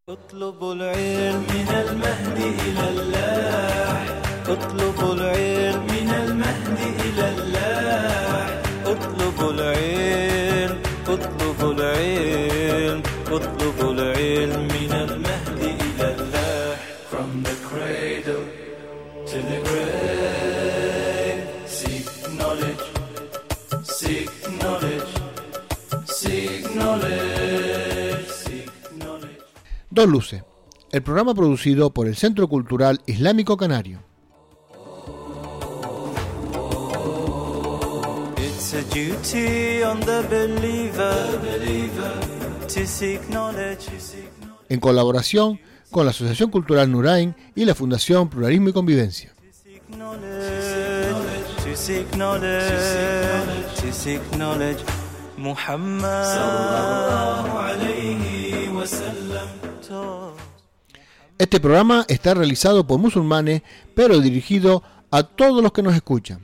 اطلبوا العلم من المهد إلى اللاح اطلبوا العلم من المهد إلى اللاح اطلبوا العلم اطلبوا العلم اطلبوا العلم من المهد إلى اللاح From the cradle to the grave Seek knowledge Seek knowledge Seek knowledge Seek knowledge Dos Luces, el programa producido por el Centro Cultural Islámico Canario. It's a duty on the believer to seek knowledge. En colaboración con la Asociación Cultural Nurain y la Fundación Pluralismo y Convivencia. To seek knowledge. Muhammad sallallahu alayhi wa sallam. Este programa está realizado por musulmanes, pero dirigido a todos los que nos escuchan.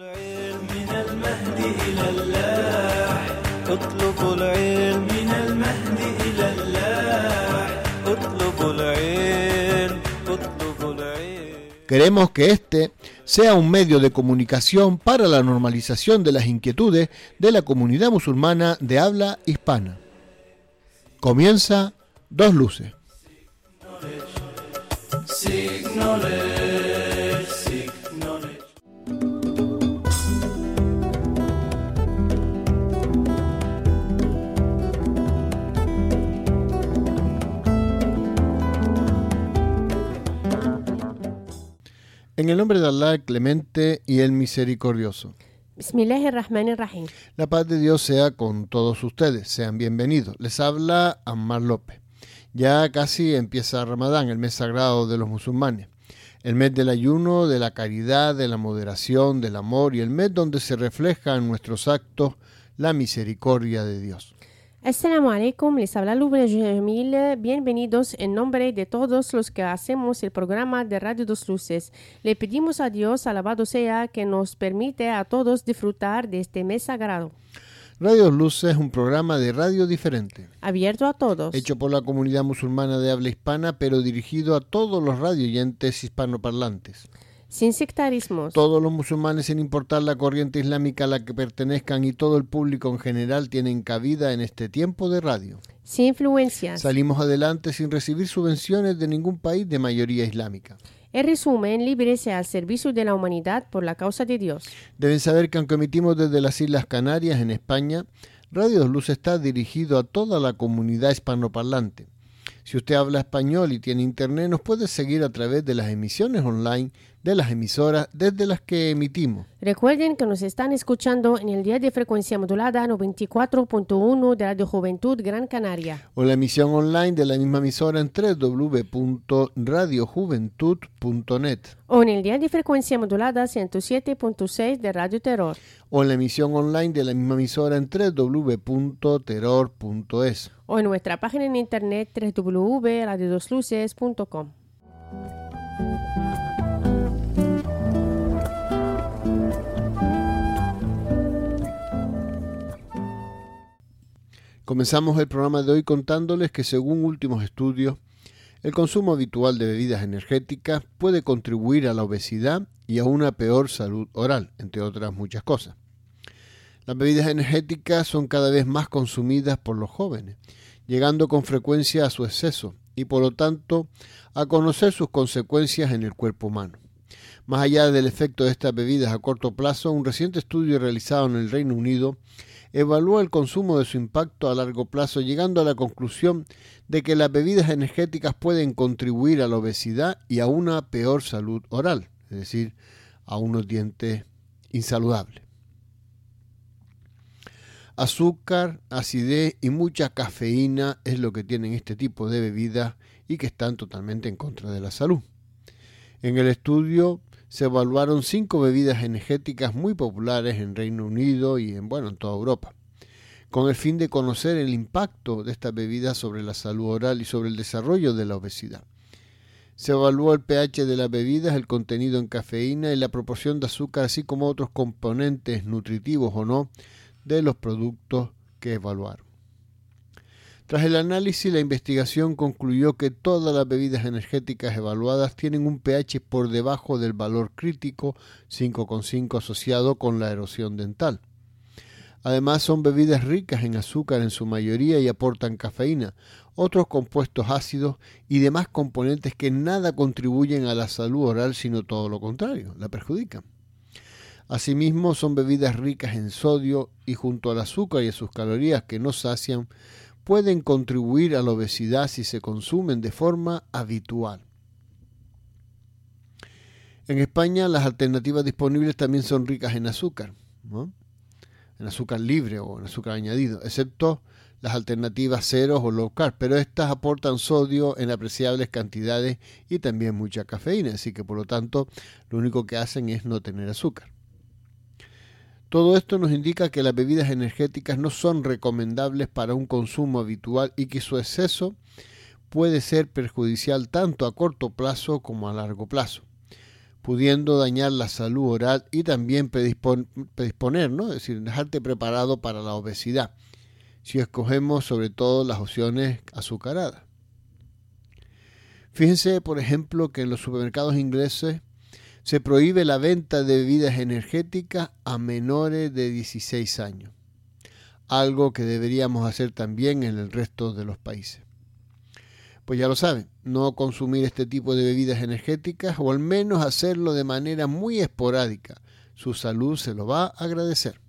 Queremos que este sea un medio de comunicación para la normalización de las inquietudes de la comunidad musulmana de habla hispana. Comienza Dos Luces. Seek knowledge, seek knowledge. En el nombre de Allah, el Clemente y el Misericordioso. Bismillahirrahmanirrahim. La paz de Dios sea con todos ustedes. Sean bienvenidos. Les habla Ammar López. Ya casi empieza Ramadán, el mes sagrado de los musulmanes. El mes del ayuno, de la caridad, de la moderación, del amor y el mes donde se refleja en nuestros actos la misericordia de Dios. Assalamu alaikum, les habla Lubna Jamil. Bienvenidos en nombre de todos los que hacemos el programa de Radio Dos Luces. Le pedimos a Dios, alabado sea, que nos permite a todos disfrutar de este mes sagrado. Radio Dos Luces es un programa de radio diferente, Abierto a todos. hecho por la comunidad musulmana de habla hispana, pero dirigido a todos los radioyentes hispanoparlantes. Sin sectarismos. Todos los musulmanes, sin importar la corriente islámica a la que pertenezcan, y todo el público en general tienen cabida en este tiempo de radio. Sin influencias. Salimos adelante sin recibir subvenciones de ningún país de mayoría islámica. En resumen, libres al servicio de la humanidad por la causa de Dios. Deben saber que aunque emitimos desde las Islas Canarias, en España, Radio Dos Luces está dirigido a toda la comunidad hispanoparlante. Si usted habla español y tiene internet, nos puede seguir a través de las emisiones online de las emisoras desde las que emitimos. Recuerden que nos están escuchando en el día de frecuencia modulada 94.1 de Radio Juventud Gran Canaria. O la emisión online de la misma emisora en www.radiojuventud.net. O en el día de frecuencia modulada 107.6 de Radio Terror. O en la emisión online de la misma emisora en www.terror.es. O en nuestra página en internet www.radiodosluces.com. Comenzamos el programa de hoy contándoles que según últimos estudios, el consumo habitual de bebidas energéticas puede contribuir a la obesidad y a una peor salud oral, entre otras muchas cosas. Las bebidas energéticas son cada vez más consumidas por los jóvenes, llegando con frecuencia a su exceso y por lo tanto a conocer sus consecuencias en el cuerpo humano. Más allá del efecto de estas bebidas a corto plazo, un reciente estudio realizado en el Reino Unido evaluó el consumo de su impacto a largo plazo, llegando a la conclusión de que las bebidas energéticas pueden contribuir a la obesidad y a una peor salud oral, es decir, a unos dientes insaludables. Azúcar, acidez y mucha cafeína es lo que tienen este tipo de bebidas y que están totalmente en contra de la salud. En el estudio se evaluaron 5 bebidas energéticas muy populares en Reino Unido y en toda Europa, con el fin de conocer el impacto de estas bebidas sobre la salud oral y sobre el desarrollo de la obesidad. Se evaluó el pH de las bebidas, el contenido en cafeína y la proporción de azúcar, así como otros componentes nutritivos o no de los productos que evaluaron. Tras el análisis, la investigación concluyó que todas las bebidas energéticas evaluadas tienen un pH por debajo del valor crítico 5,5 asociado con la erosión dental. Además, son bebidas ricas en azúcar en su mayoría y aportan cafeína, otros compuestos ácidos y demás componentes que nada contribuyen a la salud oral, sino todo lo contrario, la perjudican. Asimismo, son bebidas ricas en sodio y junto al azúcar y a sus calorías que no sacian, pueden contribuir a la obesidad si se consumen de forma habitual. En España, las alternativas disponibles también son ricas en azúcar, ¿no? En azúcar libre o en azúcar añadido, excepto las alternativas ceros o low carb, pero estas aportan sodio en apreciables cantidades y también mucha cafeína, así que por lo tanto lo único que hacen es no tener azúcar. Todo esto nos indica que las bebidas energéticas no son recomendables para un consumo habitual y que su exceso puede ser perjudicial tanto a corto plazo como a largo plazo, pudiendo dañar la salud oral y también predisponer, ¿no? Es decir, dejarte preparado para la obesidad, si escogemos sobre todo las opciones azucaradas. Fíjense, por ejemplo, que en los supermercados ingleses se prohíbe la venta de bebidas energéticas a menores de 16 años, algo que deberíamos hacer también en el resto de los países. Pues ya lo saben, no consumir este tipo de bebidas energéticas o al menos hacerlo de manera muy esporádica. Su salud se lo va a agradecer.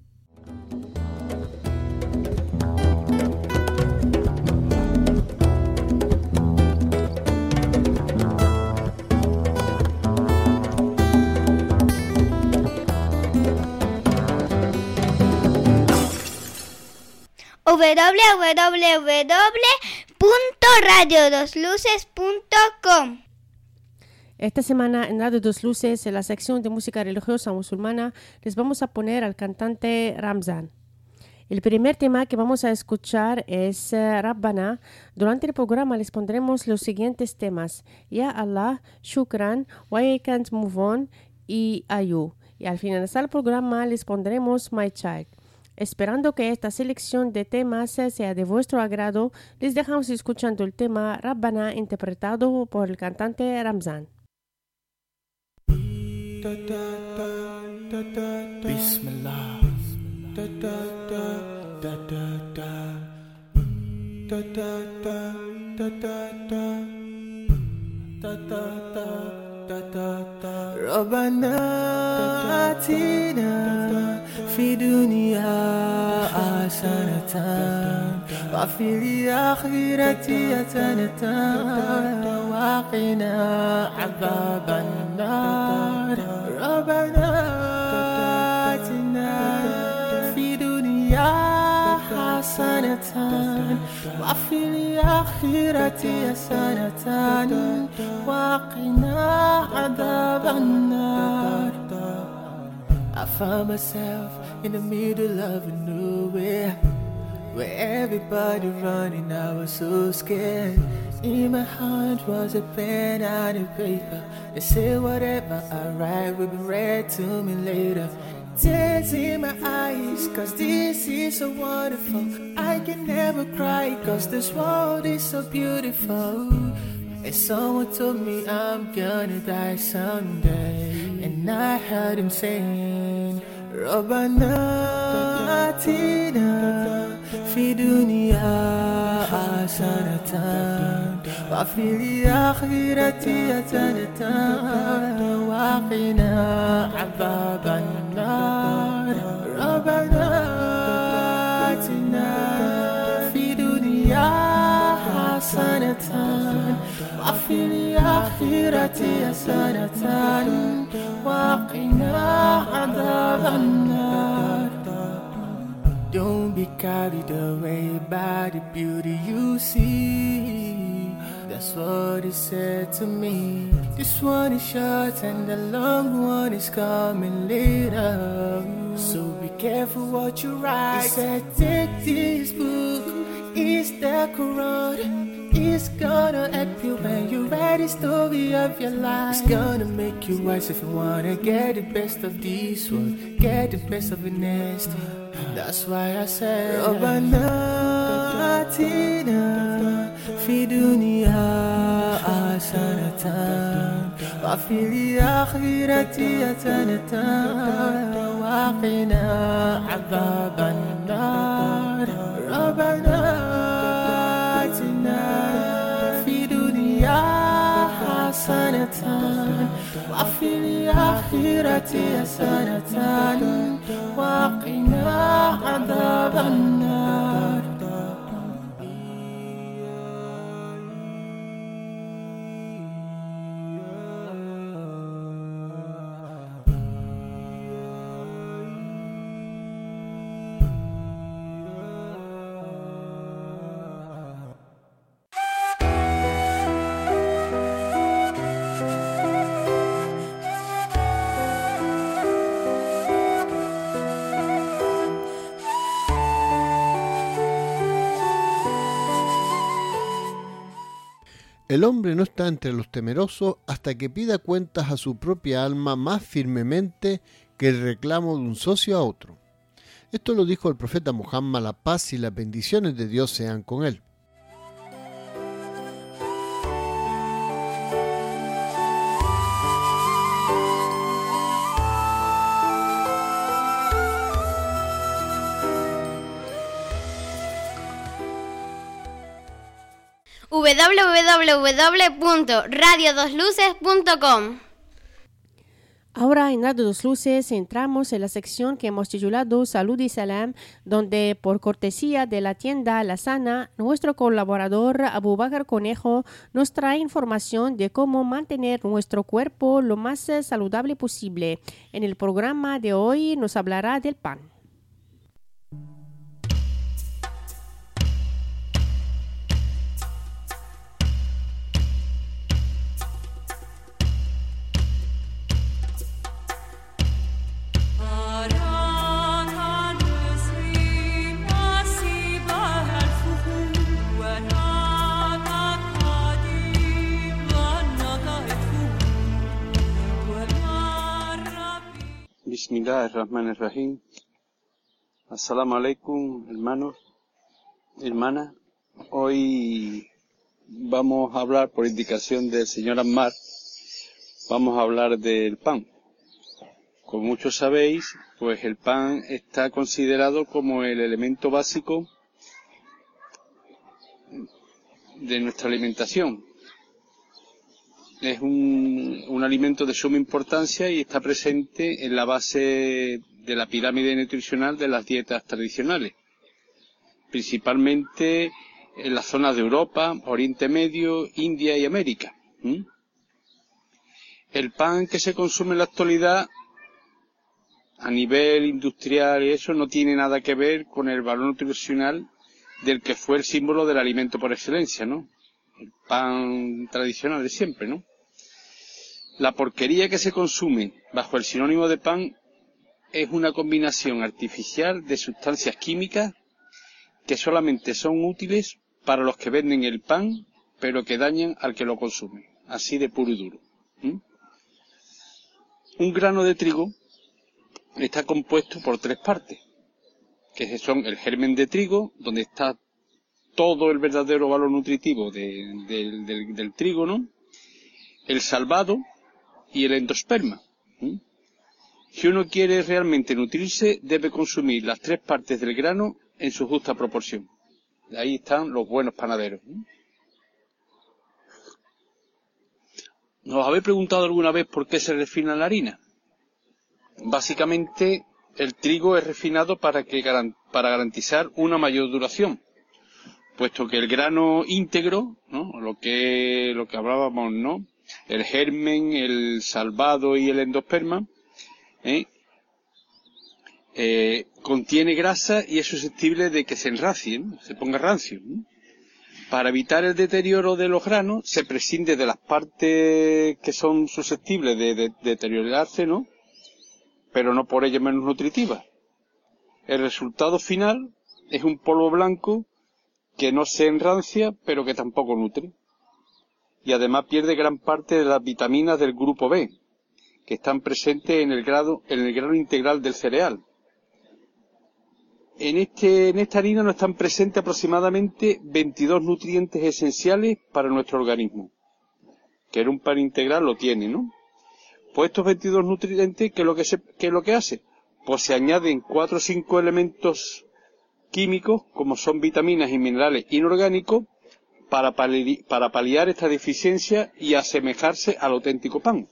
www.radiodosluces.com. Esta semana en Radio Dos Luces, en la sección de música religiosa musulmana, les vamos a poner al cantante Ramzan. El primer tema que vamos a escuchar es Rabbana. Durante el programa les pondremos los siguientes temas: Ya Allah, Shukran, Why I Can't Move On y Ayu. Y al finalizar el programa les pondremos My Child. Esperando que esta selección de temas sea de vuestro agrado, les dejamos escuchando el tema Rabbana interpretado por el cantante Ramzan. Bismillah. Rabbana atina fi dunya hasanatan wa fil akhirati hasanatan wa qina adhaban nar. Rabbana atina fi dunya hasanatan wa fil akhirati hasanatan wa qina adhaban nar. I found myself in the middle of a nowhere, where everybody running, I was so scared. In my hand was a pen and a paper. They say whatever I write will be read to me later. Tears in my eyes, cause this is so wonderful. I can never cry, cause this world is so beautiful. And someone told me I'm gonna die someday, and I heard him saying Rabbana atina fi dunya hasanatan wa fil akhirati hasanatan wa qina adhaban nar. Rabbana atina fi dunya hasanatan wa fil akhirati hasanatan wa qina adhaban nar. Don't be carried away by the beauty you see. That's what he said to me. This one is short and the long one is coming later. So be careful what you write. He said take this book, it's the Quran. It's gonna help you when you write the story of your life. It's gonna make you wise if you wanna get the best of this world, get the best of the next. That's why I said Rabbana آتنا في دنيا حسنة وفي الآخرة حسنة وقنا عذاب النار ربنا آتنا في دنيا حسنة وفي الآخرة حسنة وقنا عذاب النار. El hombre no está entre los temerosos hasta que pida cuentas a su propia alma más firmemente que el reclamo de un socio a otro. Esto lo dijo el profeta Muhammad, la paz y las bendiciones de Dios sean con él. www.radiodosluces.com. Ahora en Radio Dos Luces entramos en la sección que hemos titulado Salud y Salam, donde por cortesía de la tienda La Sana, nuestro colaborador Abu Bakr Conejo nos trae información de cómo mantener nuestro cuerpo lo más saludable posible. En el programa de hoy nos hablará del pan. Bismillahirrahmanirrahim. Assalamu alaikum, hermanos, hermanas. Hoy vamos a hablar, por indicación del señor Ammar, vamos a hablar del pan. Como muchos sabéis, pues el pan está considerado como el elemento básico de nuestra alimentación. Es un alimento de suma importancia y está presente en la base de la pirámide nutricional de las dietas tradicionales, principalmente en las zonas de Europa, Oriente Medio, India y América. El pan que se consume en la actualidad a nivel industrial y eso no tiene nada que ver con el valor nutricional del que fue el símbolo del alimento por excelencia, ¿no? El pan tradicional de siempre, ¿no? La porquería que se consume bajo el sinónimo de pan es una combinación artificial de sustancias químicas que solamente son útiles para los que venden el pan, pero que dañan al que lo consume, así de puro y duro. Un grano de trigo está compuesto por tres partes, que son el germen de trigo, donde está todo el verdadero valor nutritivo del trigo, ¿no? El salvado y el endosperma. Si uno quiere realmente nutrirse, debe consumir las tres partes del grano en su justa proporción. Ahí están los buenos panaderos. ¿Os habéis preguntado alguna vez por qué se refina la harina? Básicamente, el trigo es refinado para garantizar una mayor duración, puesto que el grano íntegro, ¿no? Lo que hablábamos, ¿no? El germen, el salvado y el endosperma, contiene grasa y es susceptible de que se enracie, ¿no? Se ponga rancio, ¿no? Para evitar el deterioro de los granos, se prescinde de las partes que son susceptibles de deteriorarse, ¿no? Pero no por ello menos nutritivas. El resultado final es un polvo blanco que no se enrancia, pero que tampoco nutre. Y además pierde gran parte de las vitaminas del grupo B, que están presentes en el grano integral del cereal. En esta harina no están presentes aproximadamente 22 nutrientes esenciales para nuestro organismo. Que en un pan integral lo tiene, ¿no? Pues estos 22 nutrientes, ¿qué es lo que hace? Pues se añaden 4 o 5 elementos químicos, como son vitaminas y minerales inorgánicos, para paliar esta deficiencia y asemejarse al auténtico pan.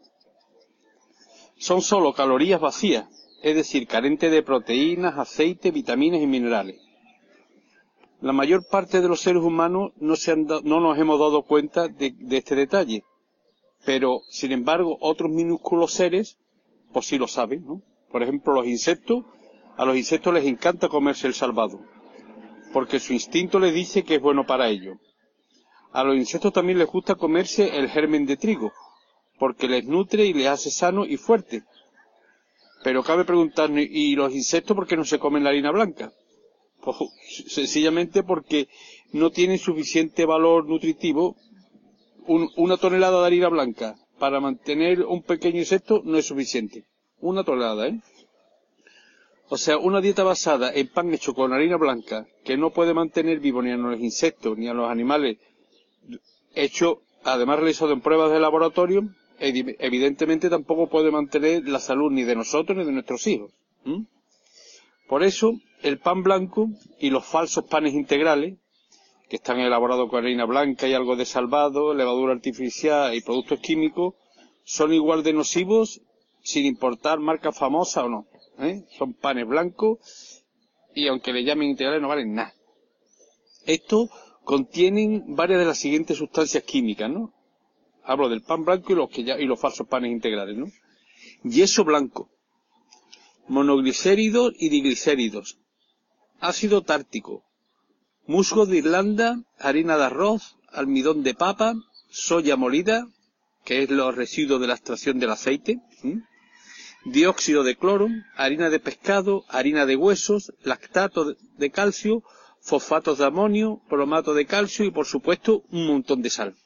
Son solo calorías vacías, es decir, carentes de proteínas, aceite, vitaminas y minerales. La mayor parte de los seres humanos no nos hemos dado cuenta de este detalle, pero, sin embargo, otros minúsculos seres, pues sí lo saben, ¿no? Por ejemplo, los insectos, a los insectos les encanta comerse el salvado, porque su instinto les dice que es bueno para ellos. A los insectos también les gusta comerse el germen de trigo, porque les nutre y les hace sano y fuerte. Pero cabe preguntarnos, ¿y los insectos por qué no se comen la harina blanca? Pues sencillamente porque no tienen suficiente valor nutritivo. Una tonelada de harina blanca para mantener un pequeño insecto no es suficiente. Una tonelada, ¿eh? O sea, una dieta basada en pan hecho con harina blanca, que no puede mantener vivo ni a los insectos ni a los animales, hecho, además realizado en pruebas de laboratorio, evidentemente tampoco puede mantener la salud ni de nosotros ni de nuestros hijos. Por eso, el pan blanco y los falsos panes integrales, que están elaborados con harina blanca y algo de salvado, levadura artificial y productos químicos, son igual de nocivos sin importar marca famosa o no. Son panes blancos y aunque le llamen integrales no valen nada. Estos contienen varias de las siguientes sustancias químicas, ¿no? Hablo del pan blanco y los falsos panes integrales, ¿no? Yeso blanco, monoglicéridos y diglicéridos, ácido tártico, musgo de Irlanda, harina de arroz, almidón de papa, soya molida, que es los residuos de la extracción del aceite, dióxido de cloro, harina de pescado, harina de huesos, lactato de calcio, fosfatos de amonio, bromato de calcio y, por supuesto, un montón de sal.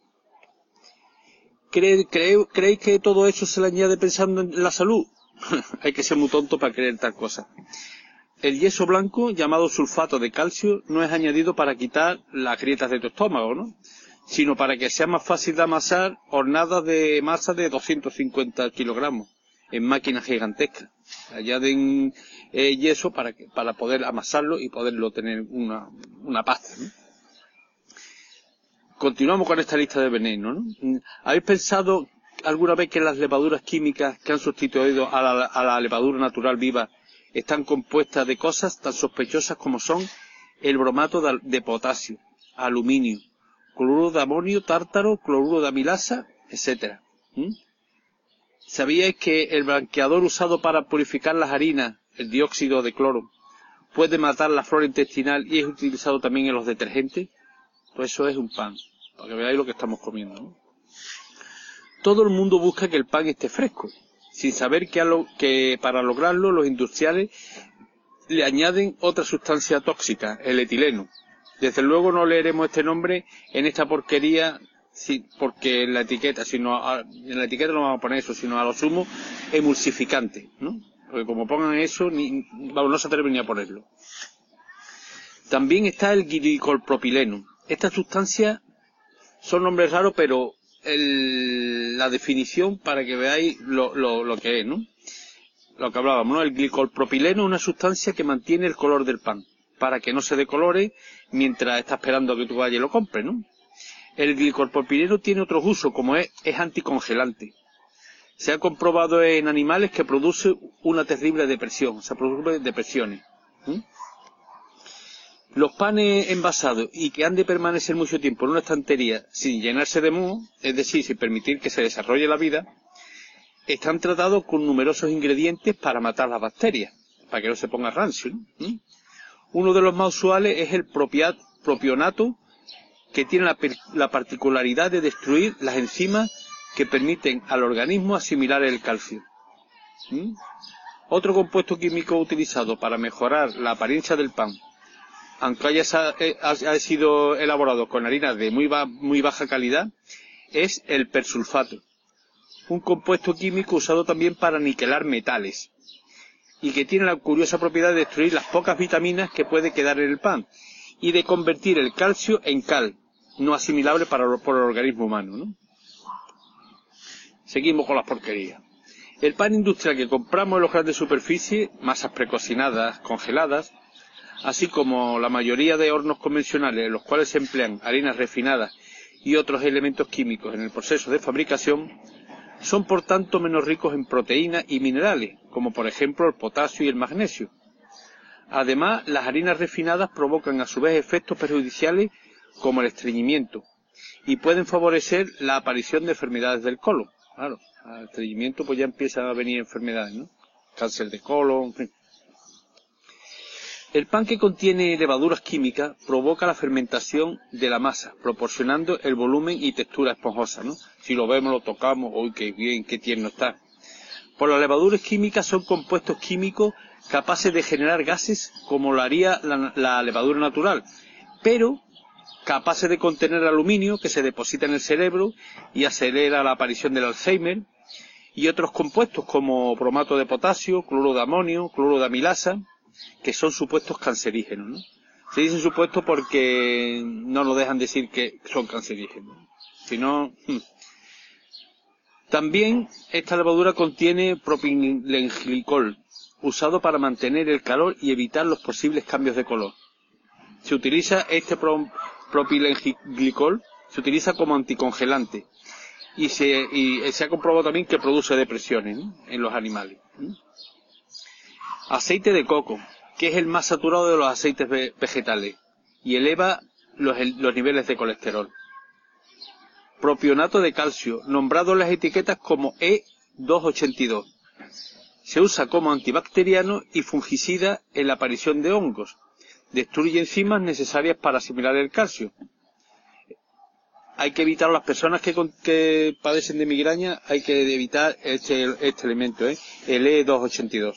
¿Creéis que todo eso se le añade pensando en la salud? Hay que ser muy tonto para creer tal cosa. El yeso blanco, llamado sulfato de calcio, no es añadido para quitar las grietas de tu estómago, ¿no? Sino para que sea más fácil de amasar hornadas de masa de 250 kilogramos en máquinas gigantescas. Añaden yeso para poder amasarlo y poderlo tener una pasta, ¿no? Continuamos con esta lista de venenos, ¿no? ¿Habéis pensado alguna vez que las levaduras químicas que han sustituido a la levadura natural viva están compuestas de cosas tan sospechosas como son el bromato de potasio, aluminio, cloruro de amonio, tártaro, cloruro de amilasa, etcétera? ¿Sabíais que el blanqueador usado para purificar las harinas, el dióxido de cloro, puede matar la flora intestinal y es utilizado también en los detergentes? Pues eso es un pan, para que veáis lo que estamos comiendo, ¿no? Todo el mundo busca que el pan esté fresco, sin saber que para lograrlo los industriales le añaden otra sustancia tóxica, el etileno. Desde luego no leeremos este nombre en esta porquería, porque en la etiqueta no vamos a poner eso, sino a lo sumo emulsificante, ¿no? Porque como pongan eso, no se atreven ni a ponerlo. También está el glicolpropileno. Estas sustancias son nombres raros, pero la definición para que veáis lo que es, ¿no? Lo que hablábamos, ¿no? El glicolpropileno es una sustancia que mantiene el color del pan, para que no se decolore mientras está esperando a que tú vayas y lo compres, ¿no? El glicolpropileno tiene otros usos, como es anticongelante. Se ha comprobado en animales que produce una terrible depresión, se produce depresiones. Los panes envasados y que han de permanecer mucho tiempo en una estantería sin llenarse de moho, es decir, sin permitir que se desarrolle la vida, están tratados con numerosos ingredientes para matar las bacterias, para que no se ponga rancio, ¿no? Uno de los más usuales es el propionato, que tiene la particularidad de destruir las enzimas que permiten al organismo asimilar el calcio. Otro compuesto químico utilizado para mejorar la apariencia del pan, aunque haya sido elaborado con harina de muy baja calidad, es el persulfato, un compuesto químico usado también para niquelar metales. y que tiene la curiosa propiedad de destruir las pocas vitaminas que puede quedar en el pan y de convertir el calcio en cal, no asimilable por el organismo humano, ¿no? Seguimos con las porquerías. El pan industrial que compramos en los grandes superficies, masas precocinadas, congeladas, así como la mayoría de hornos convencionales en los cuales se emplean harinas refinadas y otros elementos químicos en el proceso de fabricación, son por tanto menos ricos en proteínas y minerales, como por ejemplo el potasio y el magnesio. Además, las harinas refinadas provocan a su vez efectos perjudiciales como el estreñimiento y pueden favorecer la aparición de enfermedades del colon. Claro, al estreñimiento pues ya empiezan a venir enfermedades, ¿no? Cáncer de colon, en fin. El pan que contiene levaduras químicas provoca la fermentación de la masa, proporcionando el volumen y textura esponjosa, ¿no? Si lo vemos, lo tocamos, ¡uy, qué bien, qué tierno está! Por las levaduras químicas son compuestos químicos capaces de generar gases como lo haría la levadura natural, pero capaces de contener aluminio que se deposita en el cerebro y acelera la aparición del Alzheimer, y otros compuestos como bromato de potasio, cloruro de amonio, cloruro de amilasa, que son supuestos cancerígenos, ¿no? Se dicen supuestos porque no nos dejan decir que son cancerígenos. Si no... También esta levadura contiene propilenglicol, usado para mantener el calor y evitar los posibles cambios de color. Se utiliza este propilenglicol, se utiliza como anticongelante y se ha comprobado también que produce depresiones, ¿no?, en los animales. Aceite de coco, que es el más saturado de los aceites vegetales y eleva los niveles de colesterol. Propionato de calcio, nombrado en las etiquetas como E282. Se usa como antibacteriano y fungicida en la aparición de hongos. Destruye enzimas necesarias para asimilar el calcio. Hay que evitar a las personas que padecen de migraña, hay que evitar este elemento, el E282.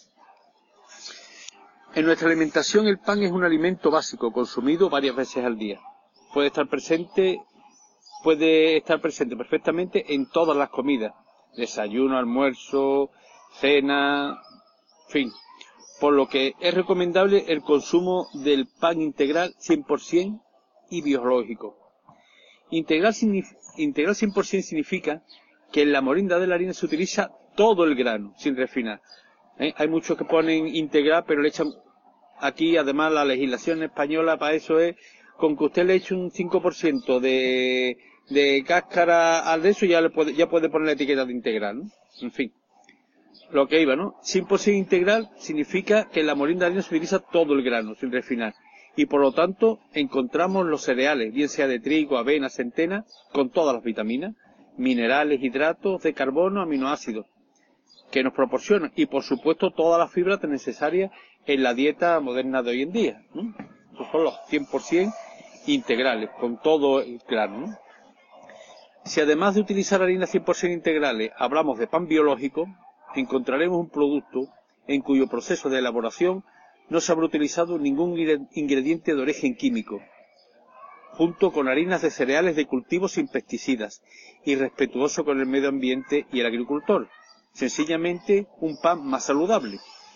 En nuestra alimentación el pan es un alimento básico, consumido varias veces al día. Puede estar presente perfectamente en todas las comidas, desayuno, almuerzo, cena, en fin. Por lo que es recomendable el consumo del pan integral 100% y biológico. Integral 100% significa que en la morinda de la harina se utiliza todo el grano, sin refinar. Hay muchos que ponen integral, pero le echan aquí, además la legislación española para eso es, con que usted le eche un 5% de cáscara al de eso, ya puede poner la etiqueta de integral, ¿no? En fin, lo que iba, ¿no? 100% integral significa que en la morinda de harina se utiliza todo el grano, sin refinar. Y por lo tanto encontramos los cereales, bien sea de trigo, avena, centena, con todas las vitaminas, minerales, hidratos de carbono, aminoácidos, que nos proporcionan, y por supuesto todas las fibras necesarias en la dieta moderna de hoy en día, ¿no? Estos son los 100% integrales, con todo el grano, ¿no? Si además de utilizar harinas 100% integrales hablamos de pan biológico, encontraremos un producto en cuyo proceso de elaboración no se habrá utilizado ningún ingrediente de origen químico, junto con harinas de cereales de cultivos sin pesticidas y respetuoso con el medio ambiente y el agricultor. Sencillamente un pan más saludable.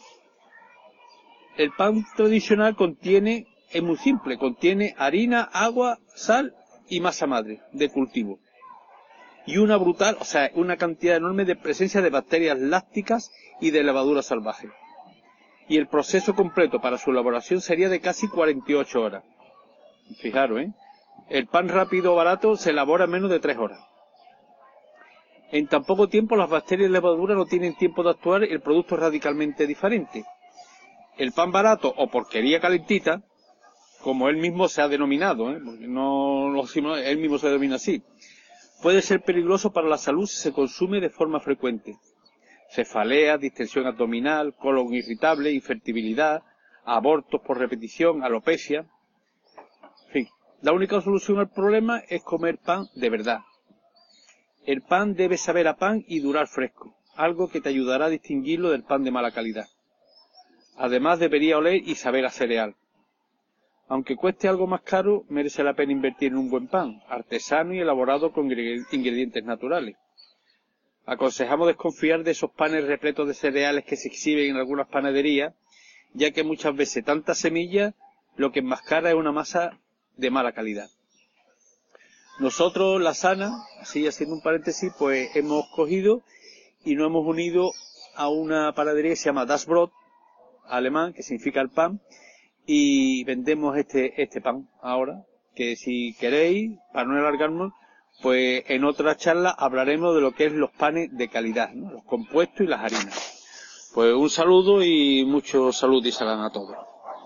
El pan tradicional es muy simple, contiene harina, agua, sal y masa madre de cultivo. Y una cantidad enorme de presencia de bacterias lácticas y de levadura salvaje. Y el proceso completo para su elaboración sería de casi 48 horas. Fijaros, el pan rápido o barato se elabora en menos de 3 horas. En tan poco tiempo las bacterias y levadura no tienen tiempo de actuar y el producto es radicalmente diferente. El pan barato o porquería calentita, como él mismo se ha denominado, porque él mismo se denomina así, puede ser peligroso para la salud si se consume de forma frecuente. Cefalea, distensión abdominal, colon irritable, infertilidad, abortos por repetición, alopecia. En fin, la única solución al problema es comer pan de verdad. El pan debe saber a pan y durar fresco, algo que te ayudará a distinguirlo del pan de mala calidad. Además debería oler y saber a cereal. Aunque cueste algo más caro, merece la pena invertir en un buen pan, artesano y elaborado con ingredientes naturales. Aconsejamos desconfiar de esos panes repletos de cereales que se exhiben en algunas panaderías, ya que muchas veces tanta semilla lo que enmascara es una masa de mala calidad. Nosotros, La Sana, así haciendo un paréntesis, pues hemos cogido y nos hemos unido a una panadería que se llama Das Brot, alemán, que significa el pan, y vendemos este pan ahora, que si queréis, para no alargarnos, pues en otra charla hablaremos de lo que es los panes de calidad, ¿no? Los compuestos y las harinas. Pues un saludo y mucho salud y salam a todos.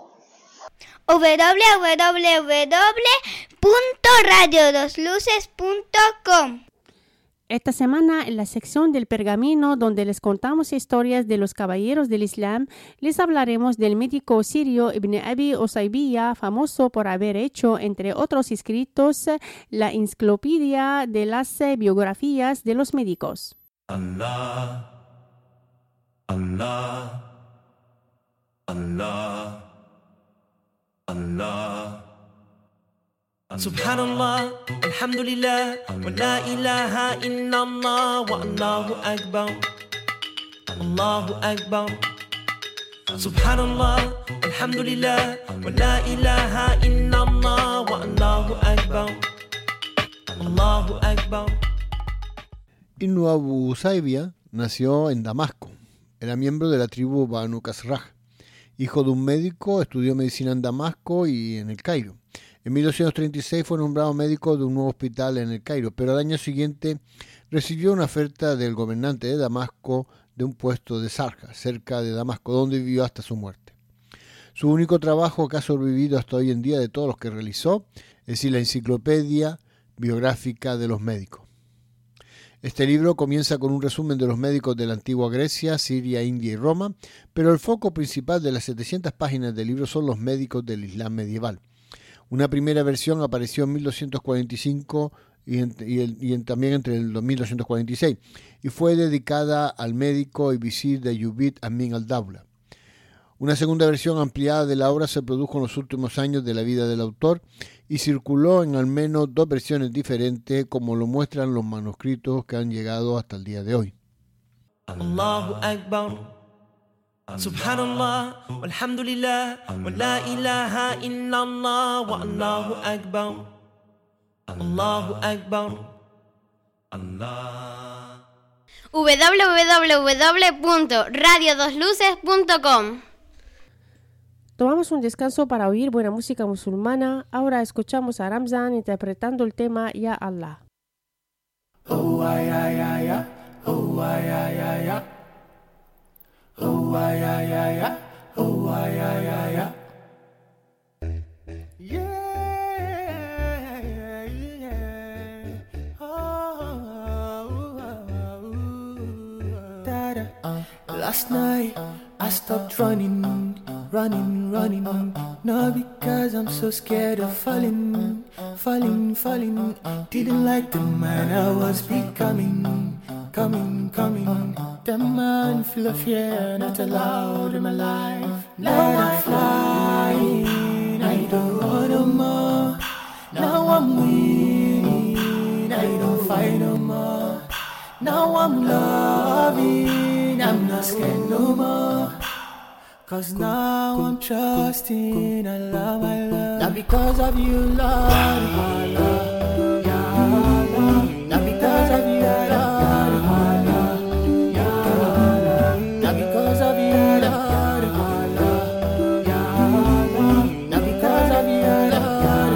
www.radiodosluces.com. Esta semana, en la sección del pergamino, donde les contamos historias de los caballeros del Islam, les hablaremos del médico sirio Ibn Abi Usaybiya, famoso por haber hecho, entre otros escritos, la enciclopedia de las biografías de los médicos. Allah, Allah, Allah, Allah. Subhanallah, alhamdulillah, wa la ilaha illallah, wa Allahu akbar, Allahu akbar. Subhanallah, alhamdulillah, wa la ilaha illallah, wa Allahu akbar, Allahu akbar. Ibn Abu Usaybiya nació en Damasco. Era miembro de la tribu Banu Khazraj. Hijo de un médico, estudió medicina en Damasco y en el Cairo. En 1236 fue nombrado médico de un nuevo hospital en el Cairo, pero al año siguiente recibió una oferta del gobernante de Damasco de un puesto de Sarja, cerca de Damasco, donde vivió hasta su muerte. Su único trabajo que ha sobrevivido hasta hoy en día de todos los que realizó, es decir, la enciclopedia biográfica de los médicos. Este libro comienza con un resumen de los médicos de la antigua Grecia, Siria, India y Roma, pero el foco principal de las 700 páginas del libro son los médicos del Islam medieval. Una primera versión apareció en 1245 también entre el 1246 y fue dedicada al médico y visir de Ayyubid Amin al-Dawla. Una segunda versión ampliada de la obra se produjo en los últimos años de la vida del autor y circuló en al menos 2 versiones diferentes, como lo muestran los manuscritos que han llegado hasta el día de hoy. Allahu Akbar. Subhanallah, walhamdulillah, wa la ilaha illallah, wa Allahu akbar, Allahu akbar, Allah. www.radiodosluces.com. Tomamos un descanso para oír buena música musulmana. Ahora escuchamos a Ramzan interpretando el tema Ya Allah. Oh, ay, ay, ay, ay. Oh, ay, ay, ay, ay. Oh, ay, ay, ay, ay. Oh, ay, ay, ay, ay. Yeah, yeah. Last night I stopped running, not because I'm so scared of falling. Didn't like the man I was becoming, coming. The man full of fear, not allowed in my life. Now I'm flying, I don't want no more. Now I'm winning, I don't fight no more. Now I'm loving, I'm not scared no more. Cause now I'm trusting Allah, my love. Not because of you, Lord, Allah. Not because of you, Lord, Allah. Not because of you, Lord, Allah. Not because of you, Lord,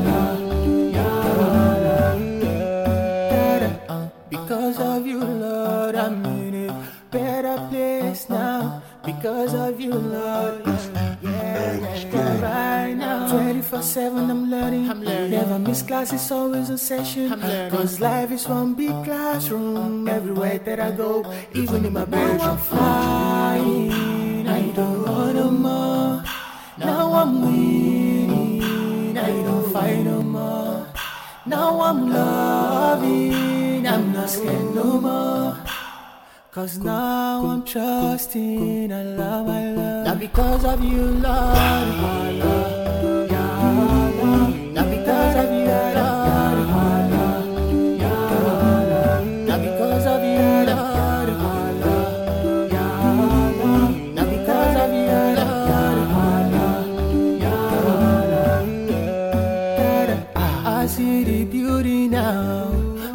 Allah. Because of you, Lord, I'm in a better place now. Because of you, Lord, yeah. Right now, 24/7 I'm learning. Never miss class, it's always a session. Cause life is one big classroom. Everywhere that I go, even in my bed, I'm flying. I don't want no more. Now I'm winning, I don't fight no more. Now I'm loving, I'm not scared no more. Cause now I'm trusting Allah, my love. Not because of you, Lord, Allah. Not because of you, Lord, Allah. Not because of you, Lord.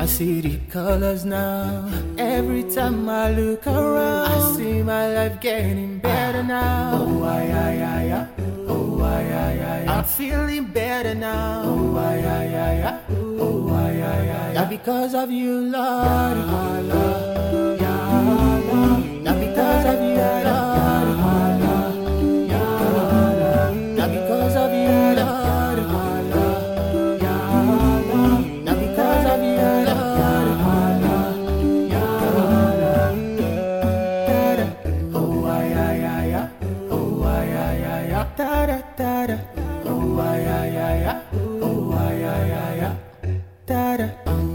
I see the colors now. Every time I look around, I see my life getting better now. Oh, I. Oh, I. I'm feeling better now. Oh, I. Oh, I. Not because of you, Lord. Not because of you, Lord. Not because of you, Lord. Not because of you, Lord. Oh, I. Oh, I. Da-da. Oh, I. Oh, I. Da-da.